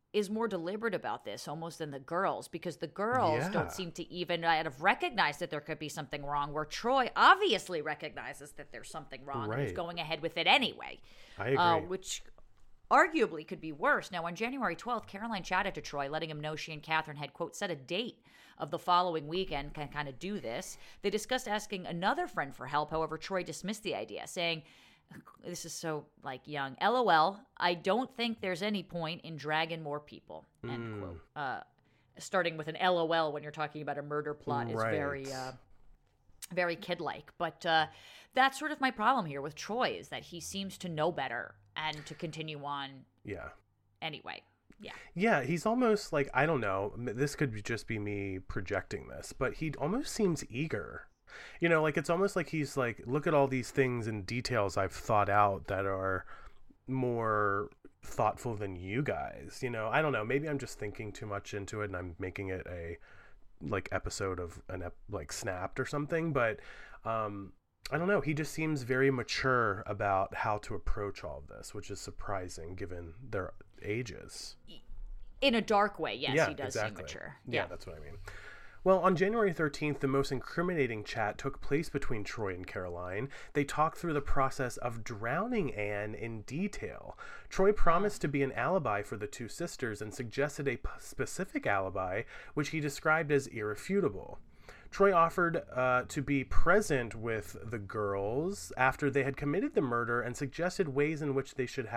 is more deliberate about this almost than the girls, because the girls Yeah. don't seem to even kind of recognize that there could be something wrong, where Troy obviously recognizes that there's something wrong and is Right. going ahead with it anyway. I agree. Which arguably could be worse. Now, on January 12th, Caroline chatted to Troy, letting him know she and Catherine had, quote, set a date of the following weekend can kind of do this. They discussed asking another friend for help. However, Troy dismissed the idea, saying, this is so, like, young. LOL, I don't think there's any point in dragging more people, end quote. Starting with an LOL when you're talking about a murder plot is Right. very kid-like. But that's sort of my problem here with Troy, is that he seems to know better and to continue on Yeah. anyway. Yeah. Yeah, he's almost like, I don't know, this could just be me projecting this, but he almost seems eager. You know, like, it's almost like he's like, look at all these things and details I've thought out that are more thoughtful than you guys. You know, I don't know, maybe I'm just thinking too much into it and I'm making it a like episode of like Snapped or something, but I don't know, he just seems very mature about how to approach all of this, which is surprising given their ages. In a dark way, yes, Yeah, he does exactly. seem mature. Yeah, that's what I mean. Well, on January 13th, the most incriminating chat took place between Troy and Caroline. They talked through the process of drowning Anne in detail. Troy promised to be an alibi for the two sisters and suggested a specific alibi, which he described as irrefutable. Troy offered to be present with the girls after they had committed the murder and suggested ways in which they should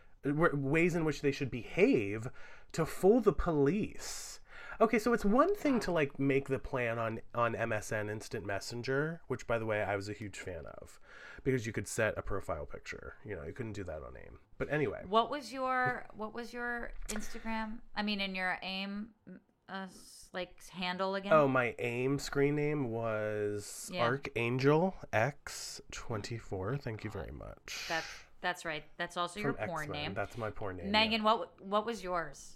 behave to fool the police. Okay, so it's one thing to like make the plan on MSN Instant Messenger, which by the way I was a huge fan of, because you could set a profile picture. You know, you couldn't do that on AIM. But anyway, What was your Instagram? I mean, in your AIM like handle again? oh, my AIM screen name was Archangel X24. Thank you very much. That's right. That's also your From porn X-Men. name. That's my porn name. Megan, what was yours?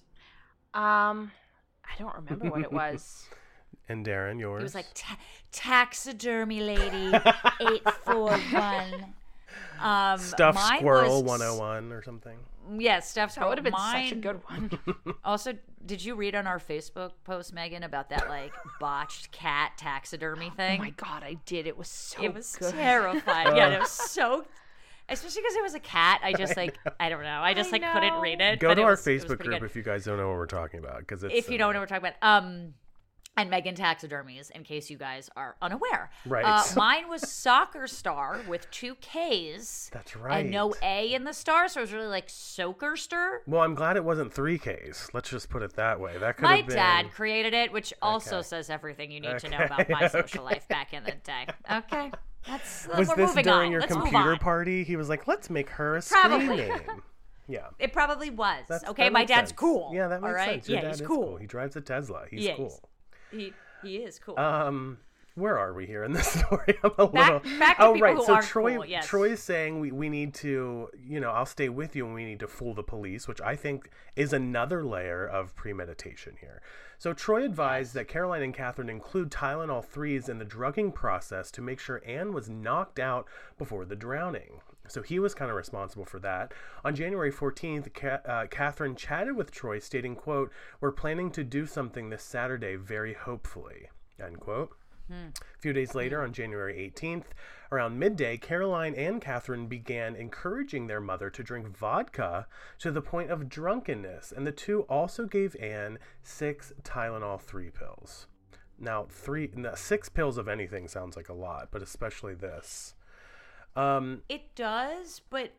I don't remember what it was. And Darren, yours? It was like taxidermy lady 841. Stuffed mine Squirrel was- 101 or something. Yeah, stuffed That squirrel. would have been Mine, such a good one. Also, did you read on our Facebook post, Megan, about that like botched cat taxidermy thing? Oh my god, I did. It was so It was good. terrifying. Yeah, it was so. Especially because it was a cat. I just like I don't know. I just like couldn't read it. Go but to it our was- it was Facebook pretty group good. if you guys don't know what we're talking about. Because If you don't know what we're talking about. And Megan Taxidermies, in case you guys are unaware. Right. Mine was Soccer Star with 2 Ks. That's right. And no A in the star, so it was really like Soaker Star. Well, I'm glad it wasn't 3Ks. Let's just put it that way. That could My have been... dad created it, which also Okay. says everything you need to know Okay, about my social life back in the day. Okay. Was we're this moving during on. your Let's move computer on. party? He was like, let's make her a screen Probably. name. Yeah. It probably was. That Okay, my makes dad's sense. cool. Yeah, that makes all right? sense. Your Yeah, dad he's is cool. He drives a Tesla. He's Yeah, cool. He is cool. Where are we here in this story? I'm a Back- little. back to oh, people right. who So aren't Troy, cool, yes. Troy's saying we need to, I'll stay with you, and we need to fool the police, which I think is another layer of premeditation here. So Troy advised that Caroline and Catherine include Tylenol 3s in the drugging process to make sure Anne was knocked out before the drowning. So he was kind of responsible for that. On January 14th, Catherine chatted with Troy, stating, quote, "We're planning to do something this Saturday very hopefully," end quote. A few days later, on January 18th, around midday, Caroline and Catherine began encouraging their mother to drink vodka to the point of drunkenness, and the two also gave Anne 6 Tylenol 3 pills. Now, 6 pills of anything sounds like a lot, but especially this. It does, but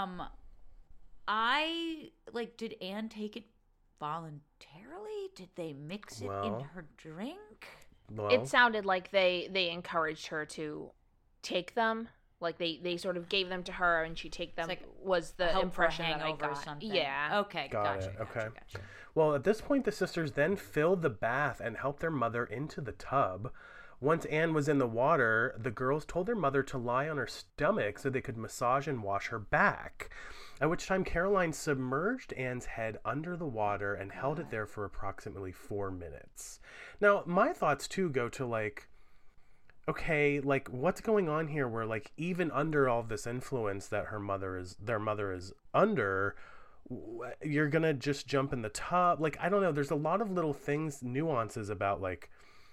I like. Did Anne take it voluntarily? Did they mix it in her drink? Well, It sounded like they encouraged her to take them. Like they sort of gave them to her and she take them. like Was the Help for impression that I hangover or got. something. Yeah. Okay. Got Gotcha. it, Gotcha. okay. Gotcha. Well, at this point, the sisters then filled the bath and helped their mother into the tub. Once Anne was in the water, the girls told their mother to lie on her stomach so they could massage and wash her back. At which time, Caroline submerged Anne's head under the water and held it there for approximately 4 minutes. Now, my thoughts too go to like, okay, like what's going on here where like even under all this influence that their mother is under, you're gonna just jump in the tub. Like, I don't know. There's a lot of little things, nuances about like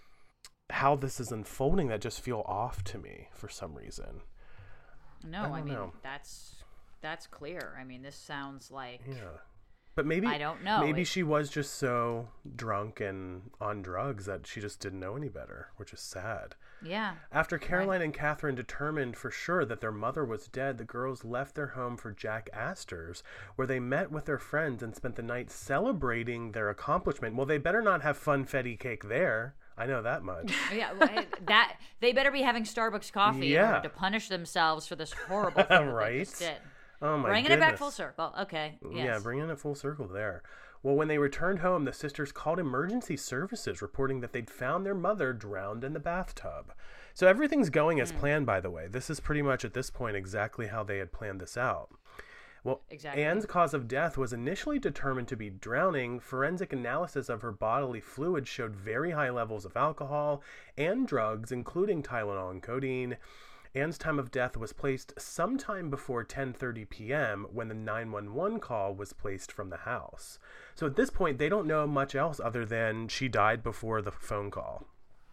how this is unfolding that just feel off to me for some reason. No, I mean, that's clear. I mean, this sounds like... Yeah. But maybe... I don't know. Maybe she was just so drunk and on drugs that she just didn't know any better, which is sad. Yeah. After Caroline and Catherine determined for sure that their mother was dead, the girls left their home for Jack Astor's, where they met with their friends and spent the night celebrating their accomplishment. Well, they better not have funfetti cake there. I know that much. Yeah, that they better be having Starbucks coffee in order to punish themselves for this horrible thing that they just did. Oh my Bringing goodness. it back full circle. Okay. Yes. Yeah, bringing it full circle there. Well, when they returned home, the sisters called emergency services, reporting that they'd found their mother drowned in the bathtub. So everything's going as planned, by the way. This is pretty much at this point exactly how they had planned this out. Well, exactly. Anne's cause of death was initially determined to be drowning. Forensic analysis of her bodily fluids showed very high levels of alcohol and drugs, including Tylenol and codeine. Anne's time of death was placed sometime before 10:30 p.m. when the 911 call was placed from the house. So at this point, they don't know much else other than she died before the phone call.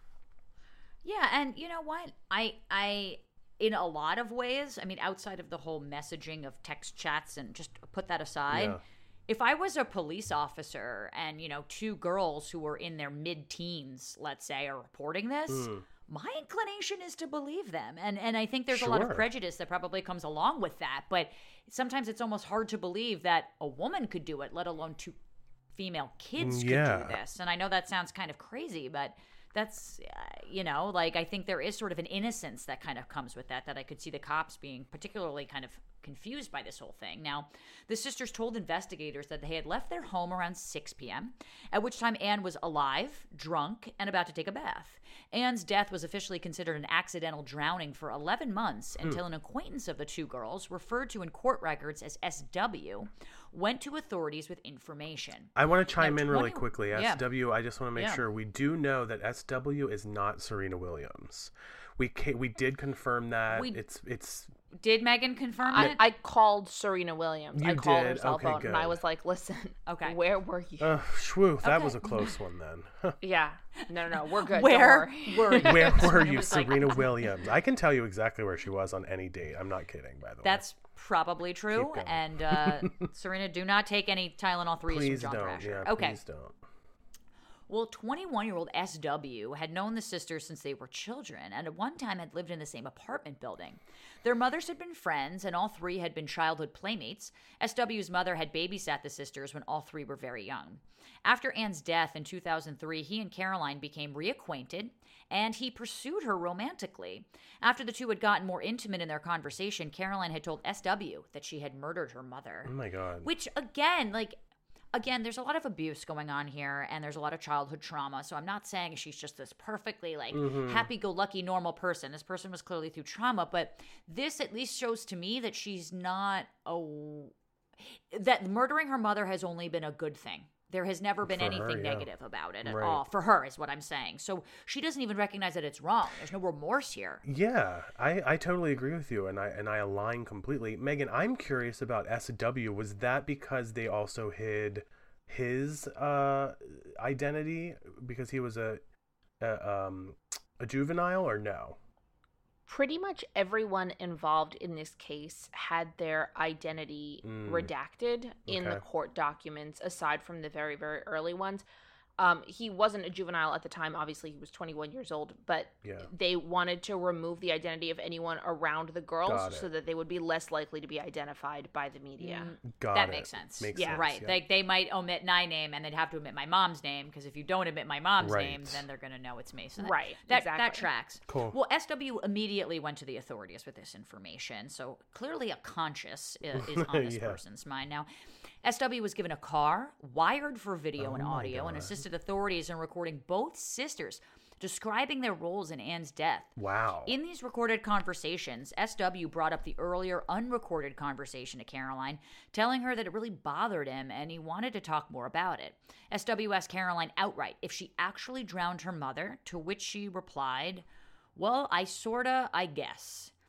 Yeah, and you know what? I in a lot of ways, I mean, outside of the whole messaging of text chats and just put that aside, if I was a police officer and, you know, two girls who were in their mid-teens, let's say, are reporting this, my inclination is to believe them. And I think there's a lot of prejudice that probably comes along with that. But sometimes it's almost hard to believe that a woman could do it, let alone two female kids could do this. And I know that sounds kind of crazy, but that's, you know, like, I think there is sort of an innocence that kind of comes with that I could see the cops being particularly kind of confused by this whole thing. Now, the sisters told investigators that they had left their home around 6 p.m., at which time Anne was alive, drunk, and about to take a bath. Anne's death was officially considered an accidental drowning for 11 months until an acquaintance of the two girls, referred to in court records as SW, went to authorities with information. I want to chime in really quickly. SW, I just want to make sure we do know that SW is not Serena Williams. We did confirm that. It's Did Megan confirm it? I called Serena Williams. I called her cell phone, good. and I was like, listen, where were you? Shwoo, that was a close one then. Yeah. No, we're good. Where were you? Where were you, Serena Williams? I can tell you exactly where she was on any date. I'm not kidding, by the way. That's probably true. And Serena, do not take any Tylenol 3s please from John don't. Thrasher. Yeah, okay. Please don't. Well, 21-year-old SW had known the sisters since they were children and at one time had lived in the same apartment building. Their mothers had been friends and all three had been childhood playmates. SW's mother had babysat the sisters when all three were very young. After Anne's death in 2003, he and Caroline became reacquainted and he pursued her romantically. After the two had gotten more intimate in their conversation, Caroline had told SW that she had murdered her mother. Oh my God. Which, Again, there's a lot of abuse going on here, and there's a lot of childhood trauma. So I'm not saying she's just this perfectly, happy-go-lucky, normal person. This person was clearly through trauma, but this at least shows to me that she's not that murdering her mother has only been a good thing. There has never been anything negative about it at all. For her, is what I'm saying. So she doesn't even recognize that it's wrong. There's no remorse here. Yeah, I totally agree with you, and I align completely. Megan, I'm curious about SW. Was that because they also hid his identity because he was a juvenile, or no? Pretty much everyone involved in this case had their identity redacted in the court documents, aside from the very, very early ones. He wasn't a juvenile at the time. Obviously, he was 21 years old, but they wanted to remove the identity of anyone around the girls so that they would be less likely to be identified by the media. That makes sense. Right. Like, they might omit my name and they'd have to omit my mom's name, because if you don't omit my mom's name, then they're going to know it's me. So that tracks. Cool. Well, SW immediately went to the authorities with this information. So clearly a conscience is on this person's mind. Now, SW was given a car, wired for video and audio, and assisted authorities in recording both sisters describing their roles in Anne's death. Wow. In these recorded conversations, SW brought up the earlier unrecorded conversation to Caroline, telling her that it really bothered him and he wanted to talk more about it. SW asked Caroline outright if she actually drowned her mother, to which she replied, "Well, I guess."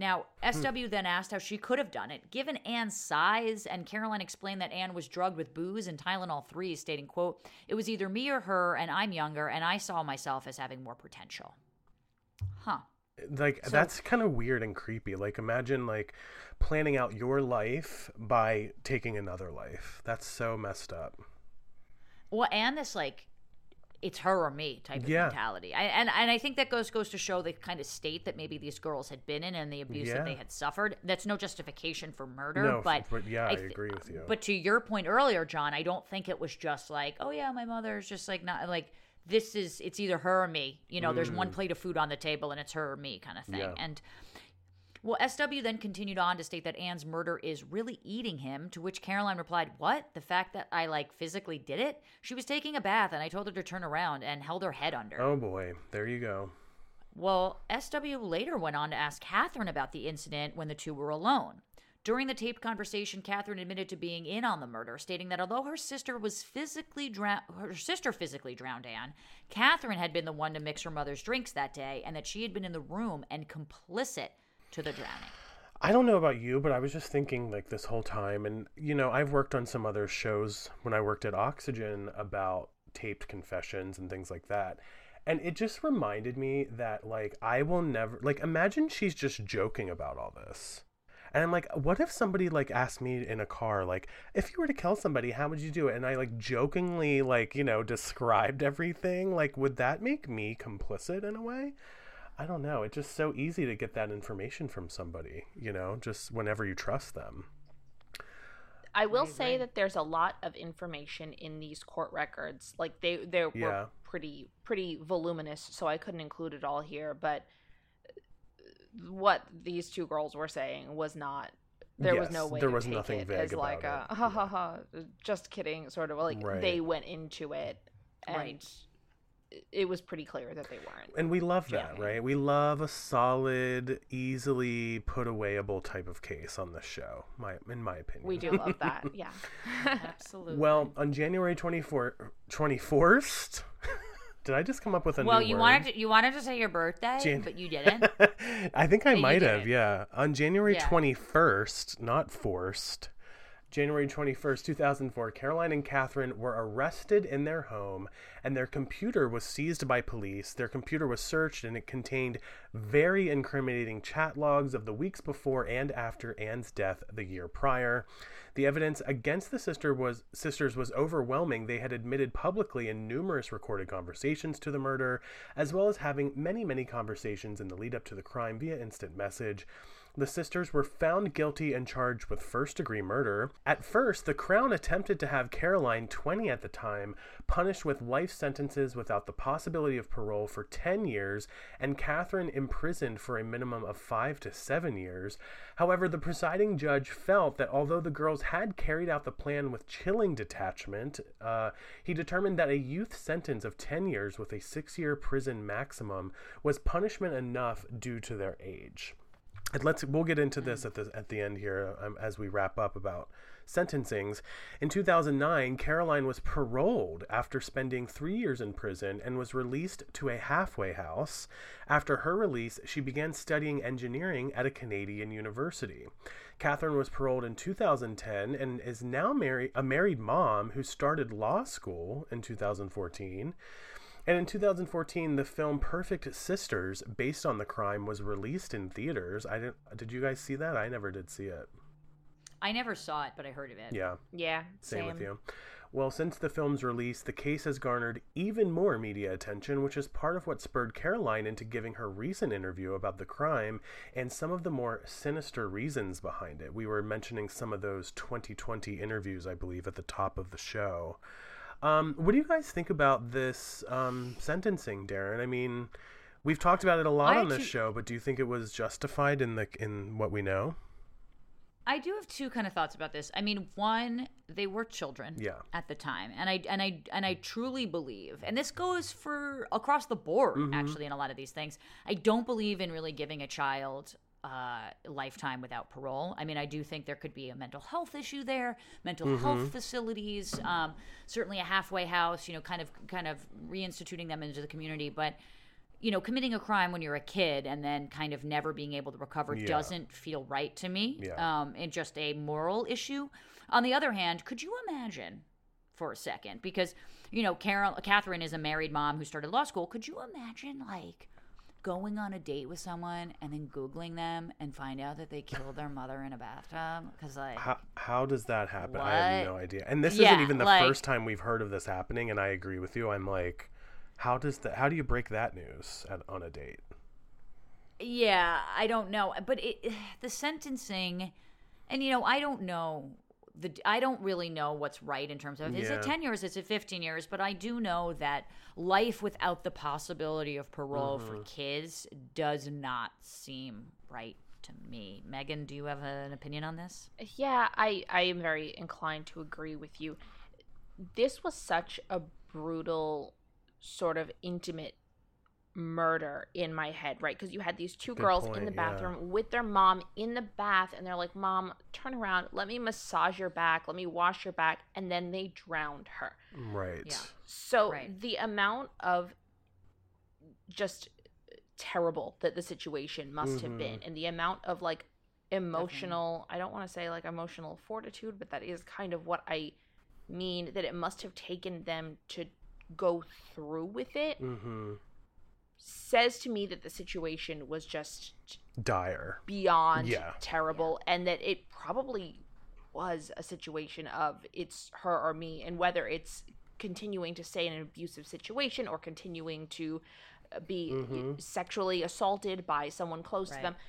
Now, SW then asked how she could have done it, given Anne's size, and Caroline explained that Anne was drugged with booze and Tylenol 3, stating, quote, "It was either me or her, and I'm younger, and I saw myself as having more potential." Huh. Like, that's kind of weird and creepy. Like, imagine, like, planning out your life by taking another life. That's so messed up. Well, and this, like, it's her or me type of mentality. I think that goes to show the kind of state that maybe these girls had been in and the abuse that they had suffered. That's no justification for murder. No, but I agree with you. But to your point earlier, John, I don't think it was just like, oh, yeah, my mother's just like not like it's either her or me. You know, there's one plate of food on the table and it's her or me kind of thing. Yeah. And well, SW then continued on to state that Anne's murder is really eating him, to which Caroline replied, "What? The fact that I, like, physically did it? She was taking a bath, and I told her to turn around and held her head under." Oh, boy. There you go. Well, SW later went on to ask Catherine about the incident when the two were alone. During the taped conversation, Catherine admitted to being in on the murder, stating that although her sister physically drowned Anne, Catherine had been the one to mix her mother's drinks that day, and that she had been in the room and complicit to the drowning. I don't know about you, but I was just thinking, like, this whole time, and, you know, I've worked on some other shows when I worked at Oxygen about taped confessions and things like that. And it just reminded me that, like, I will never, like, imagine she's just joking about all this. And I'm like, what if somebody, like, asked me in a car, like, if you were to kill somebody, how would you do it? And I, like, jokingly, like, you know, described everything. Like, would that make me complicit in a way? I don't know. It's just so easy to get that information from somebody, you know, just whenever you trust them. I will say that there's a lot of information in these court records. Like they were pretty voluminous, so I couldn't include it all here. But what these two girls were saying was not. There was no way there was nothing vague as like a ha ha ha, just kidding sort of like they went into it and. It was pretty clear that they weren't. And we love that, right? We love a solid, easily put awayable type of case on this show, in my opinion. We do love that, yeah. Absolutely. Well, on January 24th, did I just come up with a new word? Well, you wanted to say your birthday, but you didn't. I think I might have, yeah. On January 21st, not forced, January 21st, 2004, Caroline and Catherine were arrested in their home, and their computer was seized by police. Their computer was searched, and it contained very incriminating chat logs of the weeks before and after Anne's death the year prior. The evidence against the sisters was overwhelming. They had admitted publicly in numerous recorded conversations to the murder, as well as having many, many conversations in the lead up to the crime via instant message. The sisters were found guilty and charged with first-degree murder. At first, the Crown attempted to have Caroline, 20 at the time, punished with life sentences without the possibility of parole for 10 years, and Catherine imprisoned for a minimum of 5 to 7 years. However, the presiding judge felt that although the girls had carried out the plan with chilling detachment, he determined that a youth sentence of 10 years with a 6-year prison maximum was punishment enough due to their age. And we'll get into this at the end here as we wrap up about sentencings. In 2009, Caroline was paroled after spending 3 years in prison and was released to a halfway house. After her release, she began studying engineering at a Canadian university. Catherine was paroled in 2010 and is now a married mom who started law school in 2014. And in 2014, the film Perfect Sisters, based on the crime, was released in theaters. Did you guys see that? I never did see it. I never saw it, but I heard of it. Yeah. Yeah, same with you. Well, since the film's release, the case has garnered even more media attention, which is part of what spurred Caroline into giving her recent interview about the crime and some of the more sinister reasons behind it. We were mentioning some of those 2020 interviews, I believe, at the top of the show. What do you guys think about this sentencing, Darren? I mean, we've talked about it a lot on this show, but do you think it was justified in what we know? I do have two kind of thoughts about this. I mean, one, they were children at the time, and I truly believe, and this goes for across the board, actually, in a lot of these things. I don't believe in really giving a child lifetime without parole. I mean, I do think there could be a mental health issue there, mental health facilities, certainly a halfway house, you know, kind of reinstituting them into the community. But committing a crime when you're a kid and then kind of never being able to recover doesn't feel right to me. And just a moral issue. On the other hand, could you imagine for a second, because, Catherine is a married mom who started law school. Could you imagine, like, going on a date with someone and then Googling them and find out that they killed their mother in a bathtub? Because, like, how does that happen? What? I have no idea. And this isn't even the first time we've heard of this happening. And I agree with you. I'm like, how do you break that news on a date? Yeah, I don't know. But the sentencing, and, I don't know. I don't really know what's right in terms of, is it 10 years, is it 15 years? But I do know that life without the possibility of parole for kids does not seem right to me. Megan, do you have an opinion on this? Yeah, I am very inclined to agree with you. This was such a brutal, sort of intimate murder in my head, right? Because you had these two girls in the bathroom with their mom in the bath, and they're like, Mom, turn around, let me massage your back, let me wash your back, and then they drowned her. Right. Yeah. So the amount of just terrible that the situation must have been, and the amount of, like, emotional, I don't want to say, like, emotional fortitude, but that is kind of what I mean, that it must have taken them to go through with it, says to me that the situation was just dire, beyond terrible, and that it probably was a situation of it's her or me, and whether it's continuing to stay in an abusive situation or continuing to be sexually assaulted by someone close to them,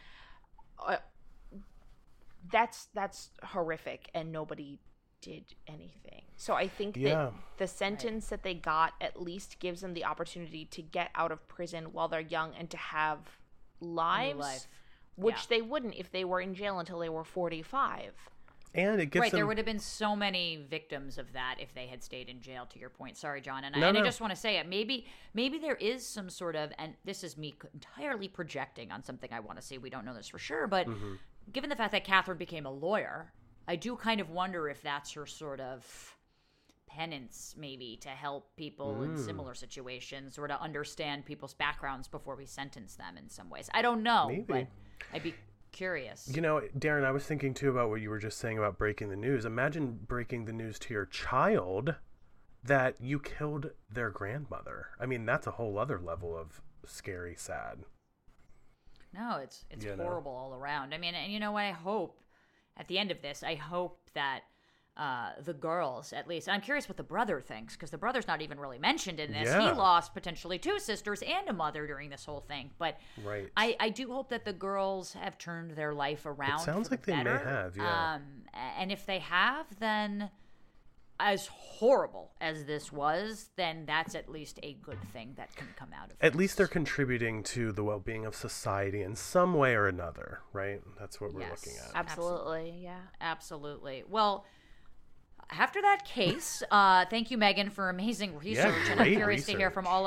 that's horrific, and nobody did anything. So I think that the sentence that they got at least gives them the opportunity to get out of prison while they're young and to have lives, which they wouldn't if they were in jail until they were 45. And it gives them... there would have been so many victims of that if they had stayed in jail, to your point. Sorry, John. And I just want to say it. Maybe there is some sort of, and this is me entirely projecting on something I want to see. We don't know this for sure, but given the fact that Catherine became a lawyer, I do kind of wonder if that's her sort of penance, maybe, to help people in similar situations or to understand people's backgrounds before we sentence them in some ways. I don't know, but I'd be curious. Darren, I was thinking too about what you were just saying about breaking the news. Imagine breaking the news to your child that you killed their grandmother. I mean, that's a whole other level of scary, sad. No, it's horrible all around. I mean, and I hope at the end of this, I hope that the girls, at least, and I'm curious what the brother thinks, because the brother's not even really mentioned in this. He lost potentially 2 sisters and a mother during this whole thing. But I do hope that the girls have turned their life around. It sounds like they may have, and if they have, then as horrible as this was, then that's at least a good thing that can come out of it. At least they're contributing to the well-being of society in some way or another, right? That's what we're looking at. Absolutely, yeah. Absolutely. Well, after that case, thank you, Megan, for amazing research. And I'm curious to hear from all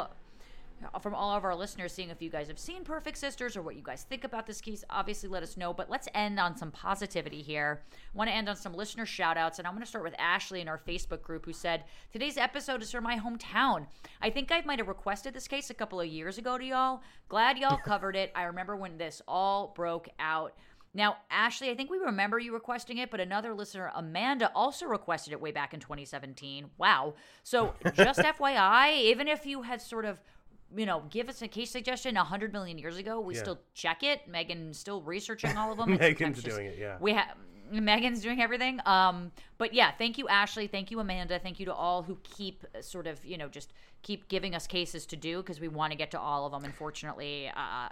of our listeners, seeing if you guys have seen Perfect Sisters or what you guys think about this case. Obviously, let us know. But let's end on some positivity here. I want to end on some listener shout-outs, and I'm going to start with Ashley in our Facebook group, who said, today's episode is from my hometown. I think I might have requested this case a couple of years ago to y'all. Glad y'all covered it. I remember when this all broke out. Now, Ashley, I think we remember you requesting it, but another listener, Amanda, also requested it way back in 2017. Wow. So just FYI, even if you had sort of give us a case suggestion 100 million years ago, we still check it. Megan's still reaching all of them. Megan's doing it, Megan's doing everything. But yeah, thank you, Ashley. Thank you, Amanda. Thank you to all who keep sort of, just keep giving us cases to do, because we want to get to all of them. Unfortunately,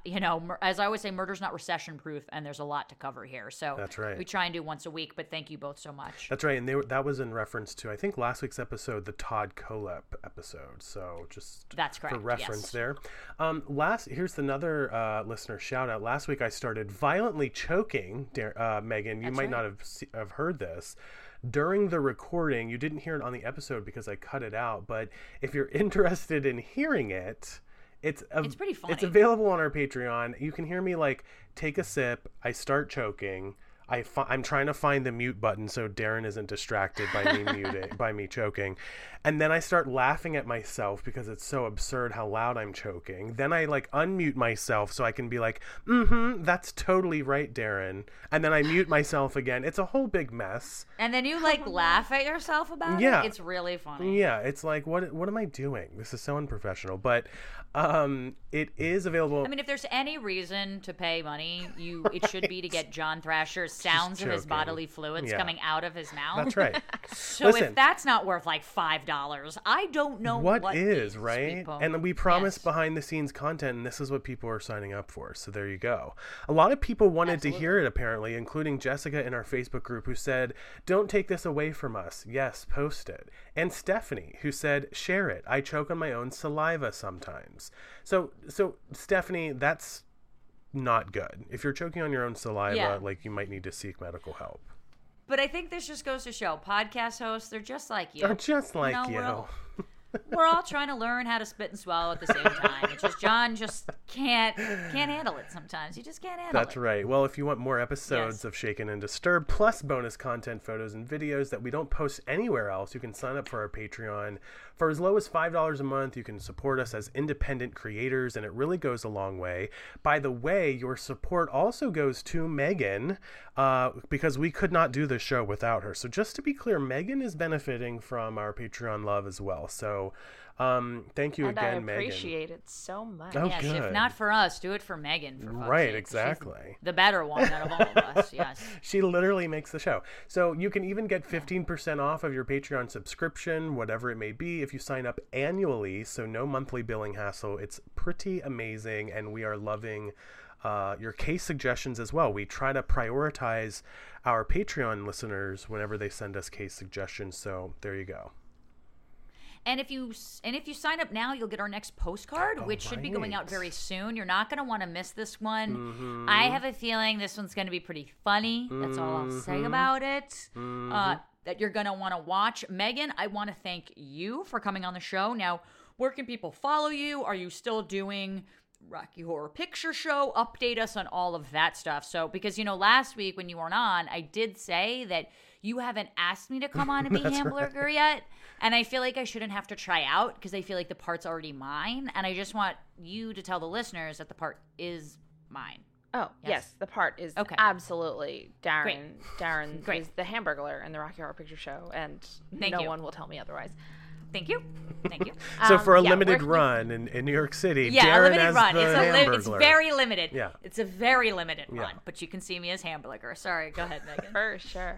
as I always say, murder's not recession proof, and there's a lot to cover here. So that's right. We try and do once a week, but thank you both so much. That's right. And that was in reference to, I think, last week's episode, the Todd Kolep episode. So just that's correct. For reference there. Here's another listener shout out. Last week I started violently choking, Megan. You might not have heard this. During the recording, you didn't hear it on the episode because I cut it out, but if you're interested in hearing it, it's pretty funny. It's available on our Patreon. You can hear me take a sip, I start choking, I'm trying to find the mute button so Darren isn't distracted by me by me choking. And then I start laughing at myself because it's so absurd how loud I'm choking. Then I like unmute myself so I can be like, that's totally right, Darren. And then I mute myself again. It's a whole big mess. And then you like laugh at yourself about it. It's really funny. Yeah, it's like, what am I doing? This is so unprofessional. But it is available. I mean, if there's any reason to pay money, it should be to get John Thrasher's sounds of his bodily fluids coming out of his mouth. That's right. So listen, if that's not worth like $5, I don't know what is, right? People. And we promise behind the scenes content, and this is what people are signing up for. So there you go. A lot of people wanted to hear it, apparently, including Jessica in our Facebook group, who said, "Don't take this away from us. Yes, post it." And Stephanie, who said, "Share it. I choke on my own saliva sometimes." So Stephanie, that's not good. If you're choking on your own saliva, like, you might need to seek medical help. But I think this just goes to show podcast hosts, they're just like you. They're just like you. We're all trying to learn how to spit and swallow at the same time. It's just John just can't handle it sometimes. You just can't handle it. That's right. Well, if you want more episodes of Shaken and Disturbed, plus bonus content, photos, and videos that we don't post anywhere else, you can sign up for our Patreon. For as low as $5 a month, you can support us as independent creators, and it really goes a long way. By the way, your support also goes to Megan, because we could not do this show without her. So just to be clear, Megan is benefiting from our Patreon love as well. So thank you again, Megan. I appreciate it so much. Oh, yes, good. If not for us, do it for Megan. For right, sakes. Exactly. She's the better one out of all of us. Yes. She literally makes the show. So you can even get 15% off of your Patreon subscription, whatever it may be, if you sign up annually. So no monthly billing hassle. It's pretty amazing, and we are loving your case suggestions as well. We try to prioritize our Patreon listeners whenever they send us case suggestions. So there you go. And if you sign up now, you'll get our next postcard, which should be going out very soon. You're not going to want to miss this one. Mm-hmm. I have a feeling this one's going to be pretty funny. That's all I'll say about it. That you're going to want to watch. Megan, I want to thank you for coming on the show. Now, where can people follow you? Are you still doing Rocky Horror Picture Show? Update us on all of that stuff. So, because, last week when you weren't on, I did say that you haven't asked me to come on and be Hamburger yet. And I feel like I shouldn't have to try out because I feel like the part's already mine. And I just want you to tell the listeners that the part is mine. Oh, yes, the part is absolutely Darren. Great. Darren is the Hamburglar in the Rocky Horror Picture Show, and no one will tell me otherwise. Thank you. So for a limited run in New York City, Darren a limited as run. the Hamburglar. It's very limited. Yeah. It's a very limited run, but you can see me as Hamburger. Sorry, go ahead, Megan. For sure.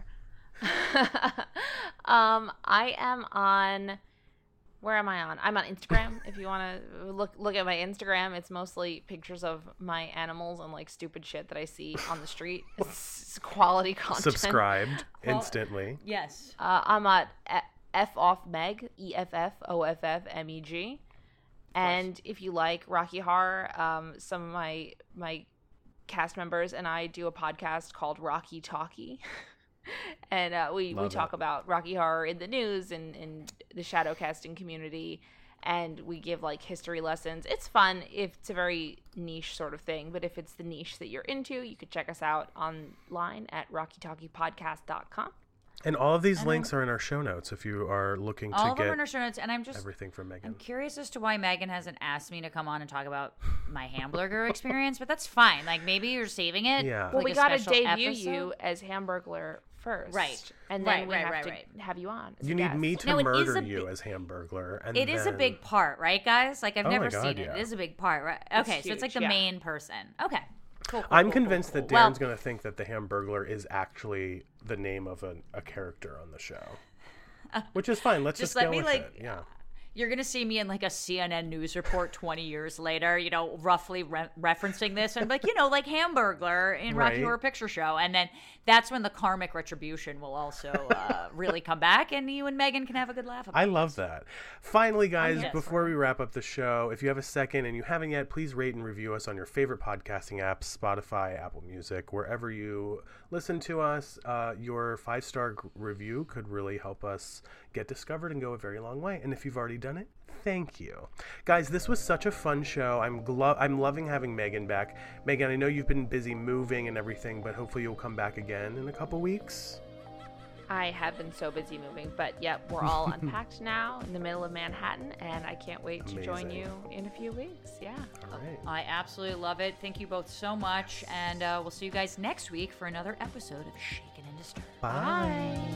I am on. Where am I on? I'm on Instagram. If you want to look at my Instagram, it's mostly pictures of my animals and like stupid shit that I see on the street. It's quality content. Subscribed instantly. Yes. I'm at FOffMeg, EFFOFFMEG. And if you like Rocky Horror, some of my cast members and I do a podcast called Rocky Talkie. And we talk about Rocky Horror in the news and in the shadow casting community, and we give like history lessons. It's fun if it's a very niche sort of thing, but if it's the niche that you're into, you could check us out online at rockytalkiepodcast.com. And all of these links are in our show notes if you are looking to get all of them are in our show notes. And I'm just everything from Megan. I'm curious as to why Megan hasn't asked me to come on and talk about my Hamburger experience, but that's fine. Like maybe you're saving it. Yeah. Well, like we got to debut you as Hamburglar first, right? And then we have to have you on. You need me to murder you as Hamburglar, and it is a big part, right, guys? Like I've never seen it. Yeah. It is a big part, right? Okay, so it's like the main person. Okay. Cool, I'm convinced that Darren's going to think that the Hamburglar is actually the name of a character on the show, which is fine. Let's just go with it. Yeah. You're going to see me in like a CNN news report 20 years later, roughly referencing this and like Hamburglar in Rocky Horror Picture Show. And then that's when the karmic retribution will also really come back and you and Megan can have a good laugh about it. I love that. Finally, guys, before we wrap up the show, if you have a second and you haven't yet, please rate and review us on your favorite podcasting apps, Spotify, Apple Music, wherever you listen to us. Your 5-star review could really help us get discovered and go a very long way. And if you've already done it? Thank you. Guys, this was such a fun show. I'm loving having Megan back. Megan, I know you've been busy moving and everything, but hopefully you'll come back again in a couple weeks. I have been so busy moving, but yep, we're all unpacked now in the middle of Manhattan, and I can't wait to join you in a few weeks. Yeah. All right. I absolutely love it. Thank you both so much, and we'll see you guys next week for another episode of Shaken and Disturbed. Bye.